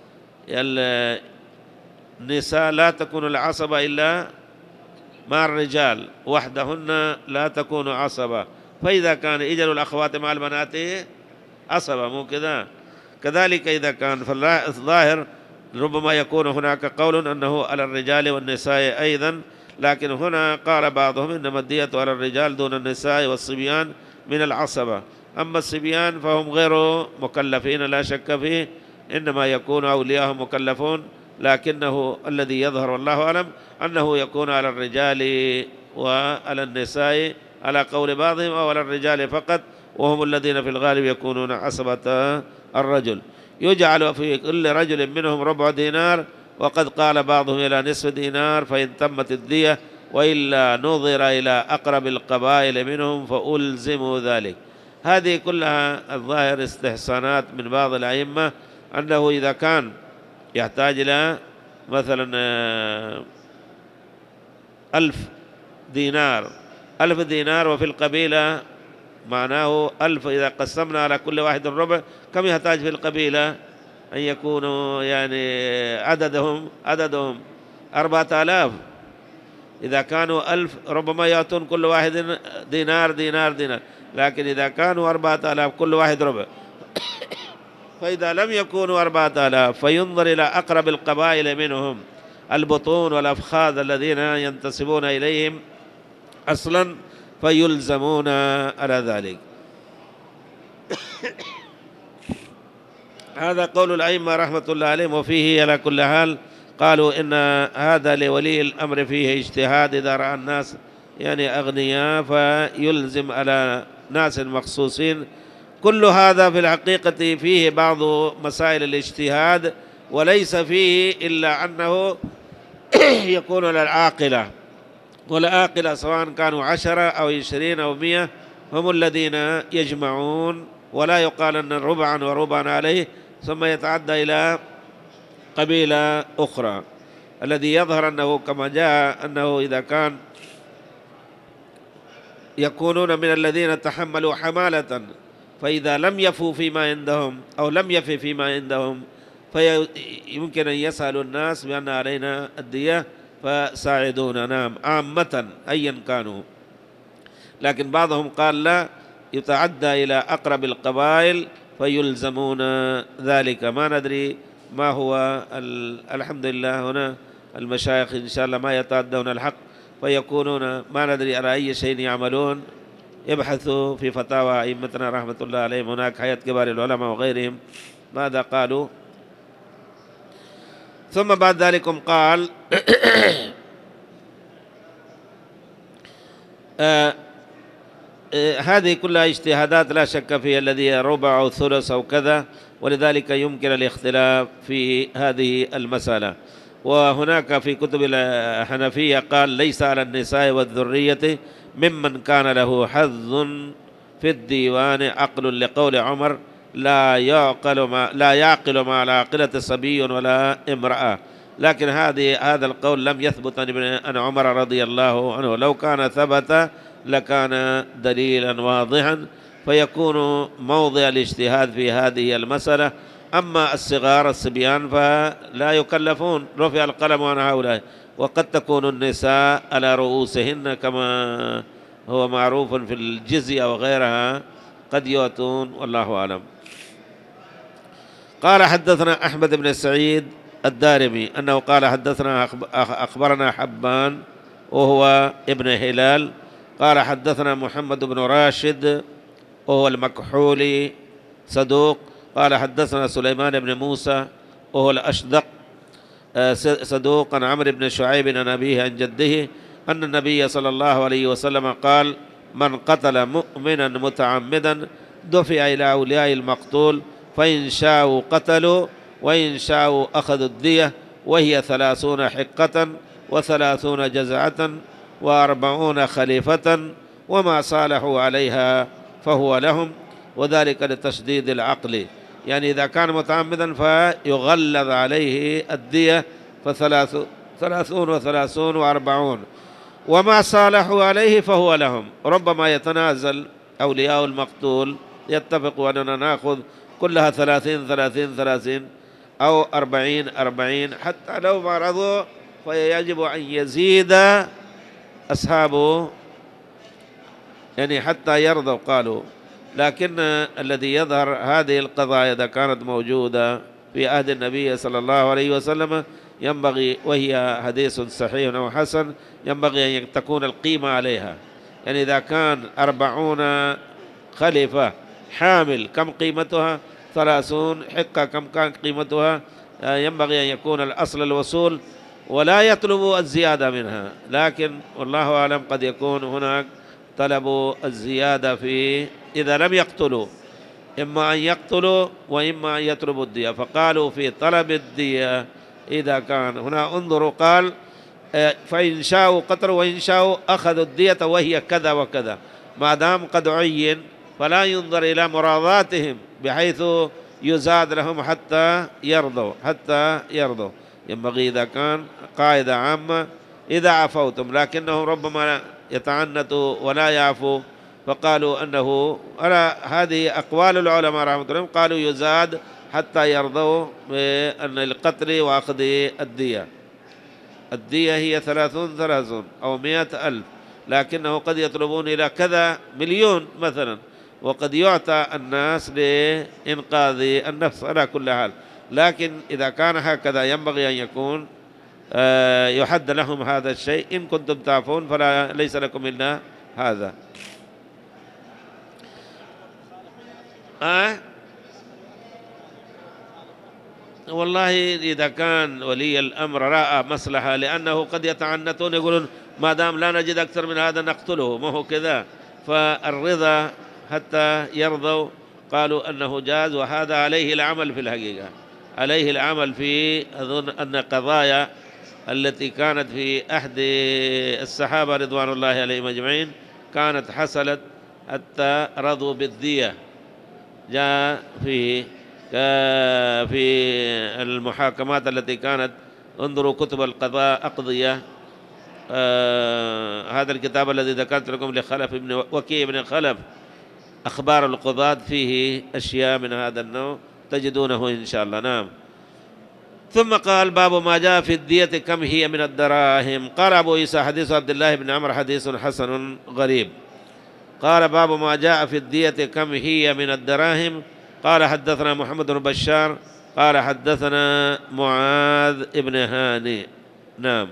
النساء لا تكون العصبة إلا مع الرجال، وحدهن لا تكون عصبة. فإذا كان إجل الأخوات مع البنات عصبة، مو كذا. كذلك إذا كان، فالظاهر ربما يكون هناك قول أنه على الرجال والنساء أيضا، لكن هنا قال بعضهم إنما الدية على الرجال دون النساء والصبيان من العصبة. أما الصبيان فهم غير مكلفين لا شك فيه، إنما يكون أولياءهم مكلفون، لكنه الذي يظهر والله أعلم أنه يكون على الرجال وعلى النساء على قول بعضهم، أو على الرجال فقط، وهم الذين في الغالب يكونون عصبة الرجل. يجعل في كل رجل منهم ربع دينار، وقد قال بعضهم إلى نصف دينار فإن تمت الدية، وإلا نظر إلى أقرب القبائل منهم فألزموا ذلك. هذه كلها الظاهر استحسانات من بعض الأئمة، أنه إذا كان يحتاج إلى مثلا 1000 دينار وفي القبيلة معناه 1000، إذا قسمنا على كل واحد الربع كم يحتاج في القبيلة أن يكونوا يعني عددهم 4000. إذا كانوا 1000 ربما يأتون كل واحد دينار، لكن إذا كانوا 4000 كل واحد ربع. فإذا لم يكونوا 4000 فينظر إلى أقرب القبائل منهم، البطون والأفخاذ الذين ينتسبون إليهم أصلا، فيلزمون على ذلك. هذا قول الأئمة رحمة الله عليهم. وفيه على كل حال قالوا إن هذا لولي الأمر فيه اجتهاد، إذا رأى الناس يعني أغنياء فيلزم على ناس مخصوصين. كل هذا في الحقيقة فيه بعض مسائل الاجتهاد، وليس فيه إلا أنه يكون للعاقلة، والعاقلة سواء كانوا 10 أو 20 أو 100 هم الذين يجمعون، ولا يقال أن ربعا وربعا عليه ثم يتعدى إلى قبيلة أخرى. الذي يظهر أنه كما جاء أنه إذا كان يكونون من الذين تحملوا حمالة، فإذا لم يفوا فيما عندهم أو لم يفي فيما عندهم فيمكن أن يسألوا الناس بأن علينا الدية، فساعدونا. نعم، عامة أيا كانوا، لكن بعضهم قال لا، يتعدى إلى أقرب القبائل فيلزمون ذلك. ما ندري ما هو الحمد لله هنا المشايخ إن شاء الله ما يتعدون الحق، فيكونون ما ندري على أي شيء يعملون. يبحثوا في فتاوى أئمتنا رحمة الله عليهم، هناك حياة كبار العلماء وغيرهم ماذا قالوا. ثم بعد ذلك قال هذه كلها اجتهادات لا شك فيها، الذي ربع أو ثلث أو كذا، ولذلك يمكن الاختلاف في هذه المسألة. وهناك في كتب الحنفية قال ليس على النساء والذرية ممن كان له حظ في الديوان عقل، لقول عمر لا يعقل مع العاقلة صبي ولا امرأة. لكن هذا القول لم يثبت عن عمر رضي الله عنه، لو كان ثبت لكان دليلا واضحا فيكون موضع الاجتهاد في هذه المسألة. أما الصغار الصبيان فلا يكلفون، رفع القلم عن هؤلاء، وقد تكون النساء على رؤوسهن كما هو معروف في الجزية وغيرها، قد يؤتون، والله أعلم. قال حدثنا أحمد بن سعيد الدارمي أنه قال حدثنا أخبرنا حبان وهو ابن هلال قال حدثنا محمد بن راشد وهو المكحولي صدوق قال حدثنا سليمان بن موسى وهو الأشدق صدوق عن عمرو بن شعيب عن أبيه عن جده أن النبي صلى الله عليه وسلم قال من قتل مؤمنا متعمدا دفع إلى أولياء المقتول، فإن شاءوا قتلوا وإن شاءوا أخذوا الدية، وهي 30 حقة و30 جزعة و40 خليفة، وما صالحوا عليها فهو لهم، وذلك لتشديد العقل. يعني إذا كان متعمدا فيغلظ عليه الدية، ف30 و30 و40، وما صالحوا عليه فهو لهم. ربما يتنازل أولياء المقتول، يتفقوا أننا نأخذ كلها 30 أو 40 حتى لو ما رضوا فيجب أن يزيد أصحابه، يعني حتى يرضوا قالوا. لكن الذي يظهر هذه القضايا إذا كانت موجودة في عهد النبي صلى الله عليه وسلم ينبغي، وهي حديث صحيح وحسن، ينبغي أن تكون القيمة عليها. يعني إذا كان 40 خليفة حامل كم قيمتها؟ 30 حقة كم كانت قيمتها؟ ينبغي أن يكون الأصل الوصول ولا يطلبوا الزيادة منها. لكن والله أعلم قد يكون هناك طلبوا الزيادة في إذا لم يقتلوا، إما أن يقتلوا وإما أن يطلبوا الدية، فقالوا في طلب الدية إذا كان هنا انظروا قال فإن شاءوا قتلوا وإن شاءوا أخذوا الدية وهي كذا وكذا، ما دام قد عين فلا ينظر إلى مراضاتهم بحيث يزاد لهم حتى يرضوا. ينبغي إذا كان قاعدة عامة إذا عفوتم، لكنهم ربما يتعنتوا ولا يعفوا، فقالوا أنه على هذه أقوال العلماء رحمة الله قالوا يزاد حتى يرضوا بأن القتل وأخذ الدية. الدية هي 30 أو 100,000، لكنه قد يطلبون إلى كذا مليون مثلا، وقد يعطى الناس لإنقاذ النفس على كل حال. لكن إذا كان هكذا ينبغي أن يكون يحد لهم هذا الشيء، إن كنتم تعفون فلا ليس لكم إلا هذا. والله إذا كان ولي الأمر رأى مصلحة، لأنه قد يتعنتون يقولون ما دام لا نجد أكثر من هذا نقتله، ما هو كذا، فالرضا حتى يرضوا قالوا أنه جاز. وهذا عليه العمل في الحقيقة، عليه العمل في أظن أن قضايا التي كانت في عهد الصحابة رضوان الله عليهم أجمعين كانت حصلت حتى رضوا بالدية. جاء في المحاكمات التي كانت، انظروا كتب القضاء أقضية، هذا الكتاب الذي ذكرت لكم لخلف بن وكيع بن خلف، أخبار القضاة، فيه أشياء من هذا النوع تجدونه إن شاء الله. نعم. ثم قال باب ما جاء في الدية كم هي من الدراهم. قال أبو عيسى حديث عبد الله بن عمرو حديث حسن غريب. قال باب ما جاء في الدية كم هي من الدراهم. قال حدثنا محمد بن بشار قال حدثنا معاذ بن هاني. نعم،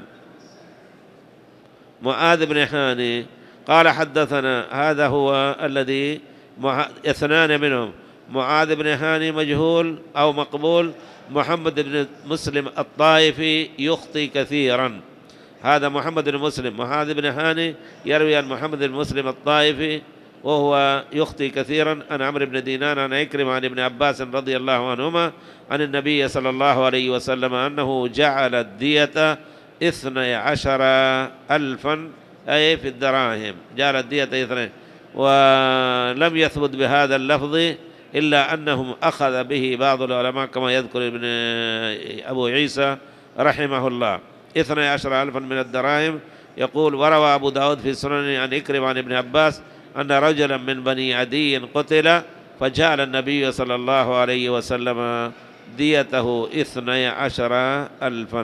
معاذ بن هاني قال حدثنا، هذا هو الذي اثنان منهم، معاذ بن هاني مجهول أو مقبول، محمد بن مسلم الطائفي يخطي كثيرا. هذا محمد بن مسلم، معاذ بن هاني يروي عن محمد بن مسلم الطائفي وهو يخطي كثيرا، عن عمرو بن دينار عن عكرمة عن ابن عباس رضي الله عنهما عن النبي صلى الله عليه وسلم أنه جعل الدية 12,000 أي في الدراهم، جعل الدية 12، ولم يثبت بهذا اللفظ إلا أنهم أخذ به بعض العلماء كما يذكر ابن أبو عيسى رحمه الله 12,000 من الدراهم. يقول وروى أبو داود في سنن عن إكرم عن ابن عباس أن رجلا من بني عدي قتل فجعل النبي صلى الله عليه وسلم ديته 12,000.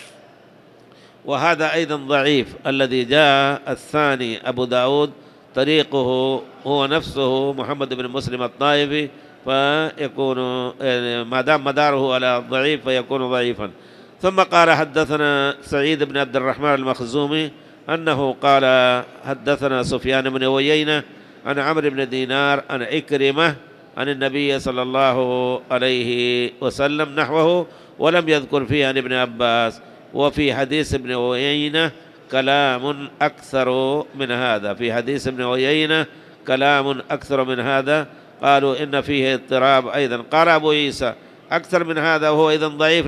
وهذا أيضا ضعيف. الذي جاء الثاني أبو داود طريقه هو نفسه محمد بن مسلم الطائفي، فيكون ما دام مداره على الضعيف فيكون ضعيفا. ثم قال حدثنا سعيد بن عبد الرحمن المخزومي أنه قال حدثنا سفيان بن عيينة عن عمرو بن دينار عن عكرمة عن النبي صلى الله عليه وسلم نحوه، ولم يذكر فيه عن ابن عباس. وفي حديث ابن عيينة كلام أكثر من هذا، في حديث ابن عيينة كلام أكثر من هذا، قالوا إن فيه اضطراب أيضا. قال أبو عيسى أكثر من هذا وهو أيضا ضعيف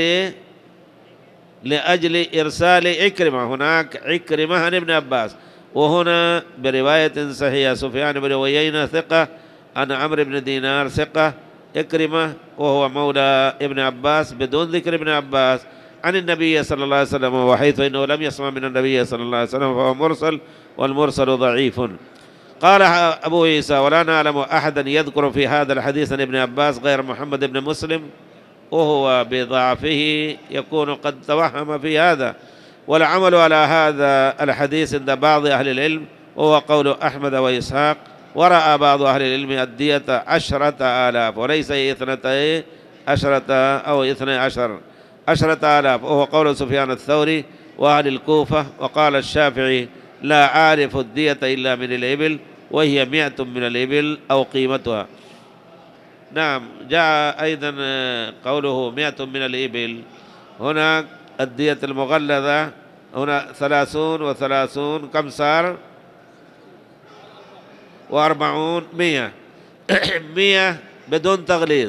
لأجل إرسال عكرمة، هناك عكرمة عن ابن عباس، وهنا برواية صحيحة سفيان بن عيينة ثقة عن عمرو بن دينار ثقة، عكرمة وهو مولى ابن عباس بدون ذكر ابن عباس عن النبي صلى الله عليه وسلم، وحيث إنه لم يسمع من النبي صلى الله عليه وسلم فهو مرسل، والمرسل ضعيف. قال أبو عيسى ولا نعلم أحدا يذكر في هذا الحديث عن ابن عباس غير محمد بن مسلم، وهو بضعفه يكون قد توهم في هذا. والعمل على هذا الحديث عند بعض أهل العلم وهو قول أحمد وإسحاق، ورأى بعض أهل العلم الدية 10,000 وليس 12 أو 12، 10,000، وهو قول سفيان الثوري وأهل الكوفة. وقال الشافعي لا أعرف الدية إلا من الإبل، وهي 100 من الإبل أو قيمتها. نعم، جاء أيضا قوله 100 من الإبل، هنا الدية المغلظة هنا 30 و30 كم صار؟ و40 100 100 بدون تغليظ.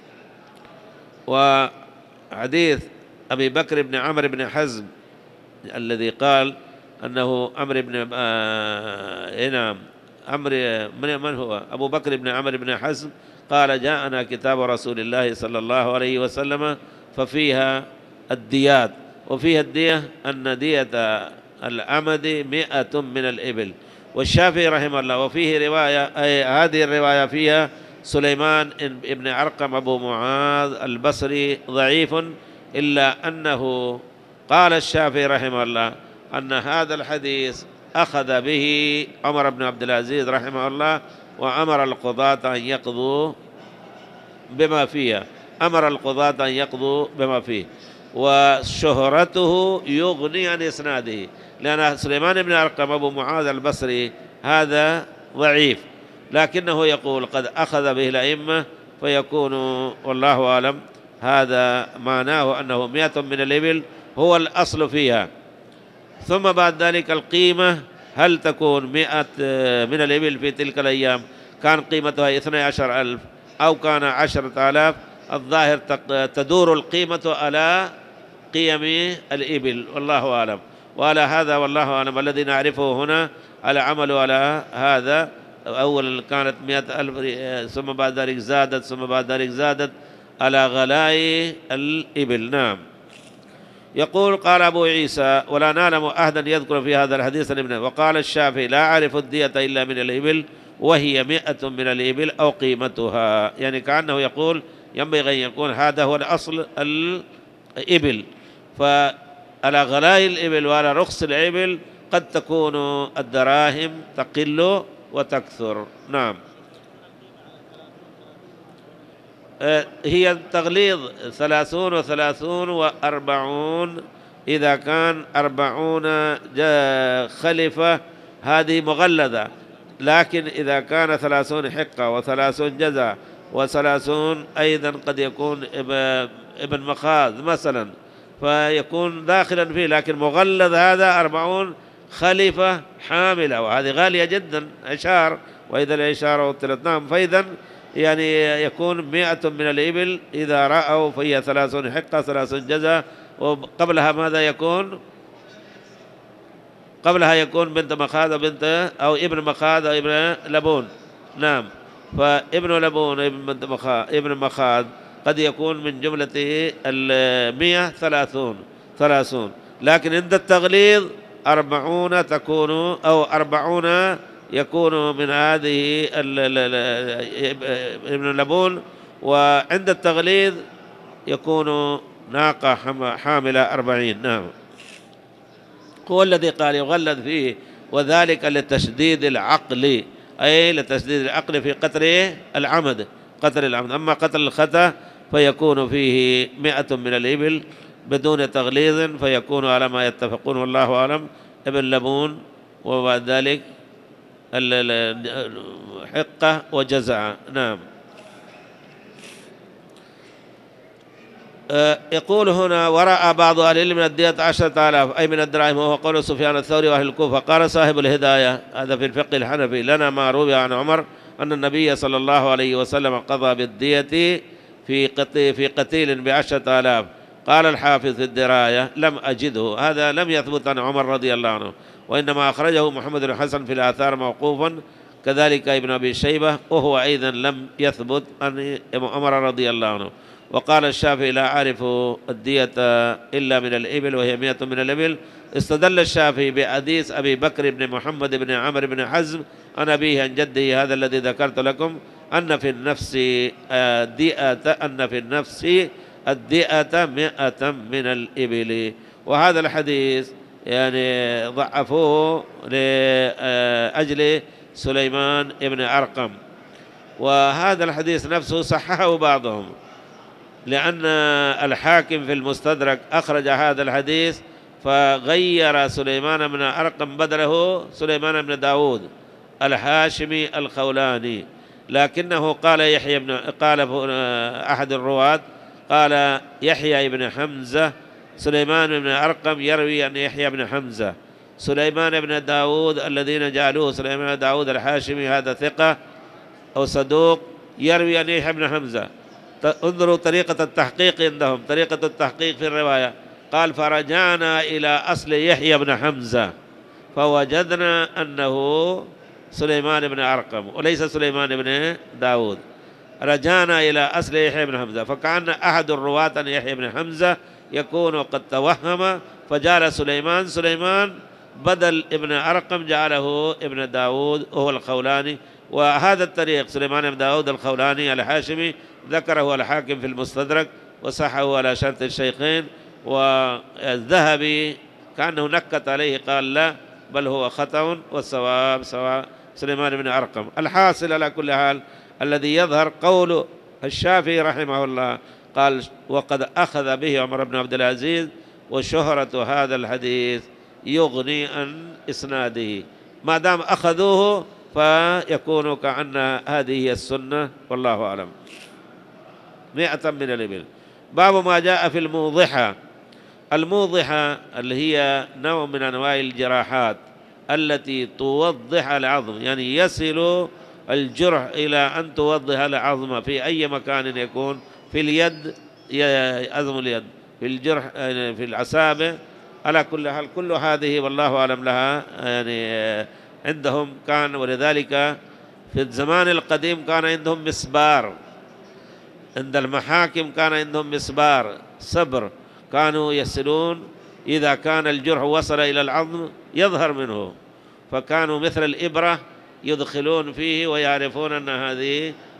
وحديث أبي بكر بن عمرو بن حزم الذي قال أنه عمرو بن نعم عمرو من هو أبو بكر بن عمرو بن حزم قال جاءنا كتاب رسول الله صلى الله عليه وسلم ففيها الديات، وفيها الدية أن دية العمد 100 من الإبل. والشافعي رحمه الله وفيه رواية، أي هذه الرواية فيها سليمان بن عرقم أبو معاذ البصري ضعيف، إلا أنه قال الشافعي رحمه الله أن هذا الحديث أخذ به عمر بن عبد العزيز رحمه الله، وأمر القضاة أن يقضوا بما فيها، أمر القضاة أن يقضوا بما فيه، وشهرته يغني عن إسناده، لأن سليمان بن عرقم أبو معاذ البصري هذا ضعيف، لكنه يقول قد أخذ به الأئمة، فيكون والله أعلم هذا معناه أنه 100 من الإبل هو الأصل فيها. ثم بعد ذلك القيمة هل تكون 100 من الإبل في تلك الأيام كان قيمتها 12,000 أو كان 10,000، الظاهر تدور القيمة على قيم الإبل والله أعلم. وعلى هذا والله أعلم الذي نعرفه هنا على عمل على هذا، أولا كانت 100,000 ثم بعد ذلك زادت، ثم بعد ذلك زادت على غلاء الإبل. نعم. يقول قال أبو عيسى ولا نعلم أحدا يذكر في هذا الحديث ابن. وقال الشافعي لا أعرف الدية إلا من الإبل، وهي 100 من الإبل أو قيمتها، يعني كأنه يقول ينبغي أن يكون هذا هو الأصل إبل، فعلى غلاء الإبل وعلى رخص الإبل قد تكون الدراهم تقل وتكثر. نعم. هي التغليظ 30 و30 و40. إذا كان 40 خلفة هذه مغلظة، لكن إذا كان 30 حقة و30 جزع و30 أيضا قد يكون ابن مخاض مثلا فيكون داخلا فيه، لكن مغلظ هذا 40 خلفة حاملة، وهذه غالية جدا عشار، وإذا العشار أبطلت. نعم. فإذا يعني يكون 100 من الإبل إذا رأوا فهي 30 حقة 30 جزع. وقبلها ماذا يكون؟ قبلها يكون بنت مخاض أو ابن مخاض أو ابن لبون. نعم. فابن لبون ابن مخاض قد يكون من جملة 100 30، لكن عند التغليظ 40 تكون أو 40 يكون من هذه ابن لبون، وعند التغليظ يكون ناقة حاملة 40. نعم. هو الذي قال يغلظ فيه، وذلك لتشديد العقل، أي لتشديد العقل في قتل العمد. أما قتل الخطأ فيكون فيه 100 من الإبل بدون تغليظ، فيكون على ما يتفقون والله أعلم ابن لبون، وبعد ذلك حقة وجزع. نعم. يقول هنا: ورأى بعض أهل العلم من الدية 10,000 أي من الدراهم، وهو قول سفيان الثوري وأهل الكوفة. قال صاحب الهداية، هذا في الفقه الحنفي: لنا ما روي عن عمر أن النبي صلى الله عليه وسلم قضى بالدية في قتيل ب10,000. قال الحافظ في الدراية: لم أجده، هذا لم يثبت عن عمر رضي الله عنه، وإنما أخرجه محمد بن الحسن في الآثار موقوفا، كذلك ابن أبي شيبة، وهو أيضا لم يثبت عن عمر رضي الله عنه. وقال الشافعي: لا أعرف الدية إلا من الإبل، وهي 100 من الإبل. استدل الشافعي بحديث أبي بكر بن محمد بن عمرو بن حزم عن أبيه عن جده هذا الذي ذكرت لكم، أن في النفس الدئة 100 من الإبل. وهذا الحديث يعني ضعفوه لأجل سليمان بن أرقم، وهذا الحديث نفسه صححه بعضهم، لأن الحاكم في المستدرك أخرج هذا الحديث فغير سليمان بن أرقم بدله سليمان بن داود الهاشمي الخولاني، لكنه قال أحد الرواة قال يحيى بن حمزة سليمان بن أرقم يروي عن يحيى بن حمزة. سليمان بن داود الذين جعلوه سليمان بن داود الهاشمي هذا ثقة أو صدوق يروي عن يحيى بن حمزة. انظروا طريقة التحقيق عندهم، طريقة التحقيق في الرواية، قال: فرجعنا إلى أصل يحيى بن حمزة فوجدنا أنه سليمان بن أرقم وليس سليمان بن داود. رجعنا إلى أصل يحيى بن حمزة، فكأن أحد الرواة عن يحيى بن حمزة يكون قد توهم فجعل سليمان بدل ابن أرقم جعله ابن داود وهو الخولاني. وهذا الطريق سليمان بن داود الخولاني الهاشمي ذكره الحاكم في المستدرك وصحه على شرط الشيخين، والذهبي كأنه نكت عليه قال لا بل هو خطأ والصواب سواء سليمان بن أرقم. الحاصل على كل حال الذي يظهر قول الشافعي رحمه الله قال: وقد أخذ به عمر بن عبد العزيز، وشهرة هذا الحديث يغني عن إسناده، ما دام أخذوه فيكون كأن هذه هي السنة والله أعلم. 100 من الإبل. باب ما جاء في الموضحة. الموضحة اللي هي نوع من أنواع الجراحات التي توضح العظم، يعني يصل الجرح إلى أن توضح العظم في أي مكان يكون، في اليد عظم اليد، في الجرح في الأصابع، على كل حال كل هذه والله أعلم لها يعني عندهم كان. ولذلك في الزمان القديم كان عندهم مسبار، عند المحاكم كان عندهم مسبار صبر، كانوا يصلون إذا كان الجرح وصل إلى العظم يظهر منه، فكانوا مثل الإبرة يدخلون فيه ويعرفون أن هذه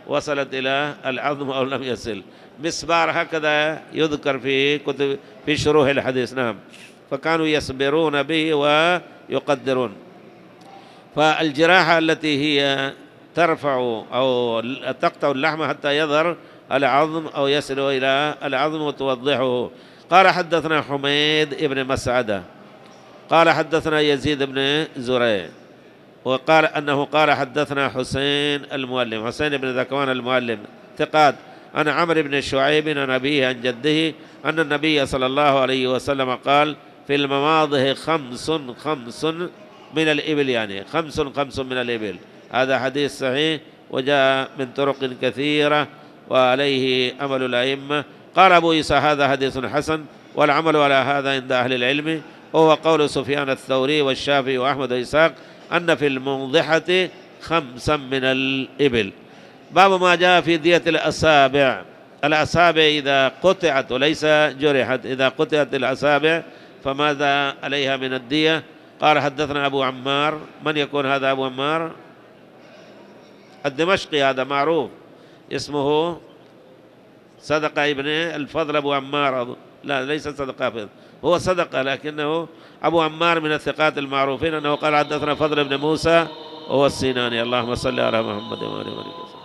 وصلت إلى العظم أو لم يصل. مسبار هكذا يذكر في كتب في شروح الحديث. نعم. فكانوا يصبرون به ويقدرون. فالجراحة التي هي ترفع أو تقطع اللحم حتى يظهر العظم أو يصل إلى العظم وتوضحه. قال حدثنا حميد بن مسعدة قال حدثنا يزيد بن زريع وقال أنه قال حدثنا حسين المؤلم، حسين بن ذكوان المؤلم ثقات، عن عمرو بن شعيب عن أبيه عن جده أن النبي صلى الله عليه وسلم قال في المماضه خمس من الإبل، يعني خمس من الإبل. هذا حديث صحيح وجاء من طرق كثيرة وعليه أمل الأئمة. قال أبو عيسى هذا حديث حسن والعمل على هذا عند أهل العلم، وهو قول سفيان الثوري والشافعي وأحمد وإسحاق أن في الموضحة 5 من الإبل. باب ما جاء في دية الأصابع. الأصابع إذا قطعت وليس جرحت، إذا قطعت الأصابع فماذا عليها من الدية؟ قال حدثنا أبو عمار. من يكون هذا أبو عمار؟ الدمشقي، هذا معروف اسمه صدقة ابن الفضل أبو عمار. لا ليس صدقة، هو صدقة لكنه أبو عمار من الثقات المعروفين أنه قال حدثنا فضل بن موسى وهو السيناني. اللهم صل على محمد وآله وسلم.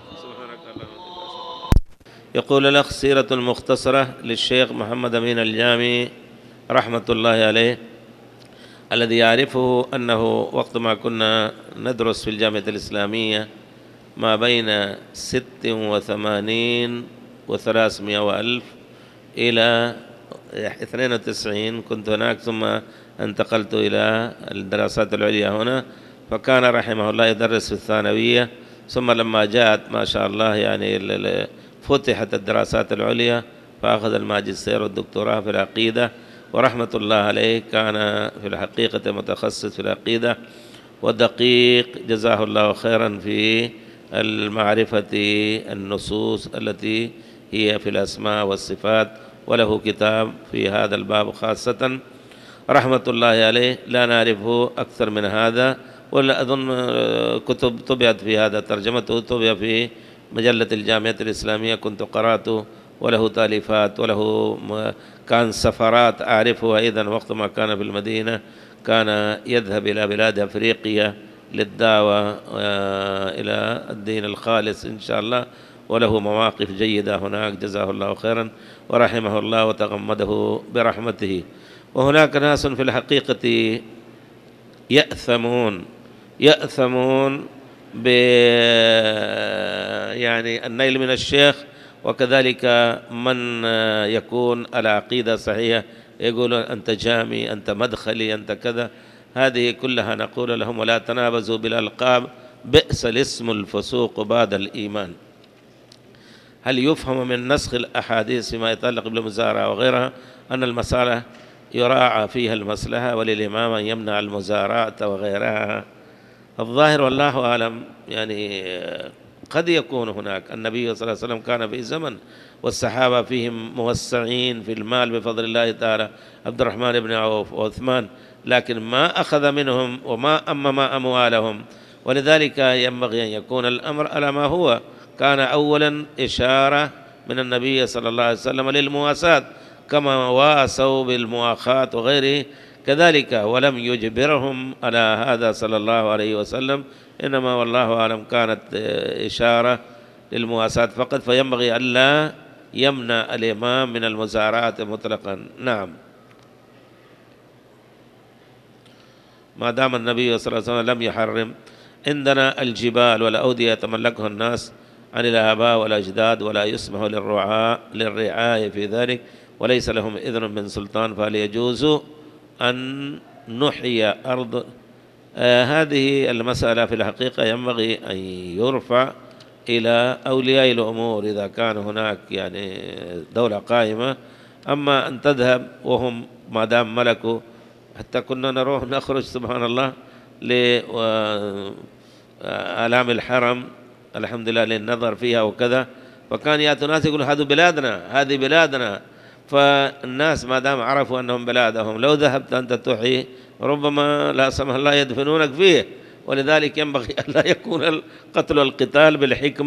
يقول الأخ سيرة المختصرة للشيخ محمد أمين الجامي رحمة الله عليه، الذي يعرفه أنه وقت ما كنا ندرس في الجامعة الإسلامية ما بين 86 و300 وألف إلى 92 كنت هناك، ثم انتقلت إلى الدراسات العليا هنا. فكان رحمه الله يدرس في الثانوية، ثم لما جاءت ما شاء الله يعني فتحت الدراسات العليا فأخذ الماجستير والدكتوراه في العقيدة، ورحمة الله عليه كان في الحقيقة متخصص في العقيدة ودقيق جزاه الله خيرا في المعرفة النصوص التي هي في الأسماء والصفات، وله كتاب في هذا الباب خاصة رحمة الله عليه. لا نعرفه أكثر من هذا، ولا أظن كتب طبعت في هذا، ترجمته طبع في مجلة الجامعة الإسلامية كنت قرأته، وله تأليفات وله كان سفرات أعرفه أيضا. وقت ما كان في المدينة كان يذهب إلى بلاد أفريقيا للدعوة إلى الدين الخالص إن شاء الله، وله مواقف جيدة هناك جزاه الله خيرا ورحمه الله وتغمده برحمته. وهناك ناس في الحقيقة يأثمون يعني النيل من الشيخ، وكذلك من يكون على عقيدة صحيحة يقول أنت جامي، أنت مدخلي، أنت كذا. هذه كلها نقول لهم ولا تنابزوا بالألقاب، بئس الاسم الفسوق بعد الإيمان. هل يفهم من نسخ الأحاديث فيما يتعلق بالمزارعة وغيرها أن المسألة يراعى فيها المصلحة وللإمام أن يمنع المزارعة وغيرها؟ الظاهر والله أعلم يعني قد يكون هناك. النبي صلى الله عليه وسلم كان في زمن والصحابة فيهم موسعين في المال بفضل الله تعالى، عبد الرحمن بن عوف وعثمان، لكن ما أخذ منهم وما أمم أموالهم. ولذلك ينبغي أن يكون الأمر على ما هو. كان أولا إشارة من النبي صلى الله عليه وسلم للمواساة كما واسوا بالمؤاخاة وغيره كذلك، ولم يجبرهم على هذا صلى الله عليه وسلم، إنما والله أعلم كانت إشارة للمواساة فقط. فينبغي ألا يمنع الإمام من المزارعات مطلقا. نعم، ما دام النبي صلى الله عليه وسلم لم يحرم. عندنا الجبال والأودية يتملكها الناس عن الآباء والأجداد، ولا يسمح للرعاية في ذلك، وليس لهم إذن من سلطان، فهل يجوز أن نحيي أرض؟ هذه المسألة في الحقيقة ينبغي أن يرفع إلى أولياء الأمور إذا كان هناك يعني دولة قائمة. أما أن تذهب وهم ما دام ملكوا، حتى كنا نروح نخرج سبحان الله لآلام الحرم الحمد لله للنظر فيها وكذا، فكان يأتوا ناس يقولوا هذه بلادنا، هذه بلادنا. فالناس ما دام عرفوا أنهم بلادهم، لو ذهبت أنت تحيي ربما لا سمح الله يدفنونك فيه. ولذلك ينبغي أن لا يكون القتل والقتال بالحكمة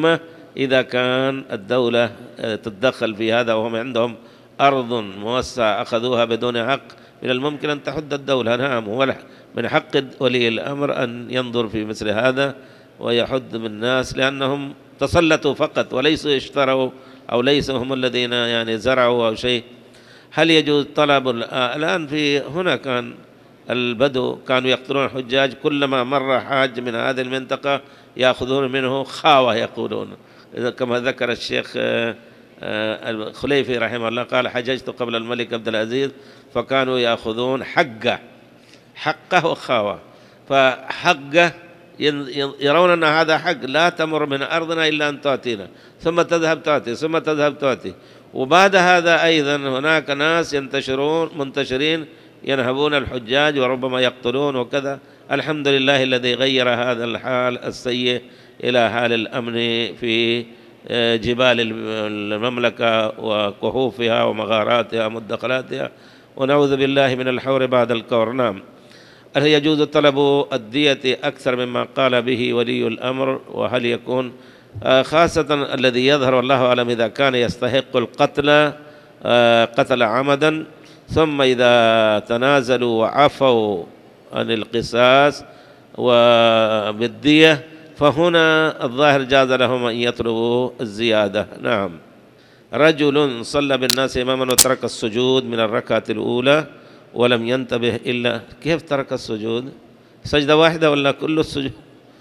إذا كان الدولة تتدخل في هذا وهم عندهم أرض موسعة أخذوها بدون حق، من الممكن أن تحد الدولة. نعم، من حق ولي الأمر أن ينظر في مثل هذا ويحد من الناس، لأنهم تسلطوا فقط وليسوا اشتروا أو ليسوا هم الذين يعني زرعوا أو شيء. هل يجوز طلب الآن في هنا كان البدو كانوا يقتلون الحجاج، كلما مر حاج من هذه المنطقة يأخذون منه خاوة يقولون، كما ذكر الشيخ الخليفي رحمه الله قال حججت قبل الملك عبد العزيز فكانوا يأخذون حقه وخاوة. فحقه يرون أن هذا حق، لا تمر من أرضنا إلا أن تأتينا، ثم تذهب تأتي، ثم تذهب تأتي. وبعد هذا أيضا هناك ناس منتشرين ينهبون الحجاج وربما يقتلون وكذا. الحمد لله الذي غير هذا الحال السيء إلى حال الأمن في جبال المملكة وكهوفها ومغاراتها ومدخلاتها، ونعوذ بالله من الحور بعد الكور. نعم. هل يجوز طلب الدية أكثر مما قال به ولي الأمر؟ وهل يكون خاصة الذي يظهر والله أعلم إذا كان يستحق القتل قتل عمدا، ثم إذا تنازلوا وعفوا عن القصاص وبالدية فهنا الظاهر جاز لهم أن يطلبوا الزيادة. نعم. رجل صلى بالناس إماما وترك السجود من الركعة الأولى ولم ينتبه إلا، كيف ترك السجود؟ سجدة واحدة ولا كل السجود؟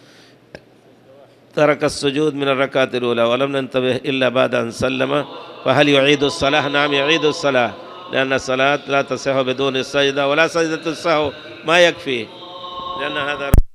ترك السجود من الركعة الأولى ولم ينتبه إلا بعد أن سلم، فهل يعيد الصلاة؟ نعم يعيد الصلاة، لأن الصلاة لا تصح بدون السجدة، ولا سجدة السهو ما يكفي، لأن هذا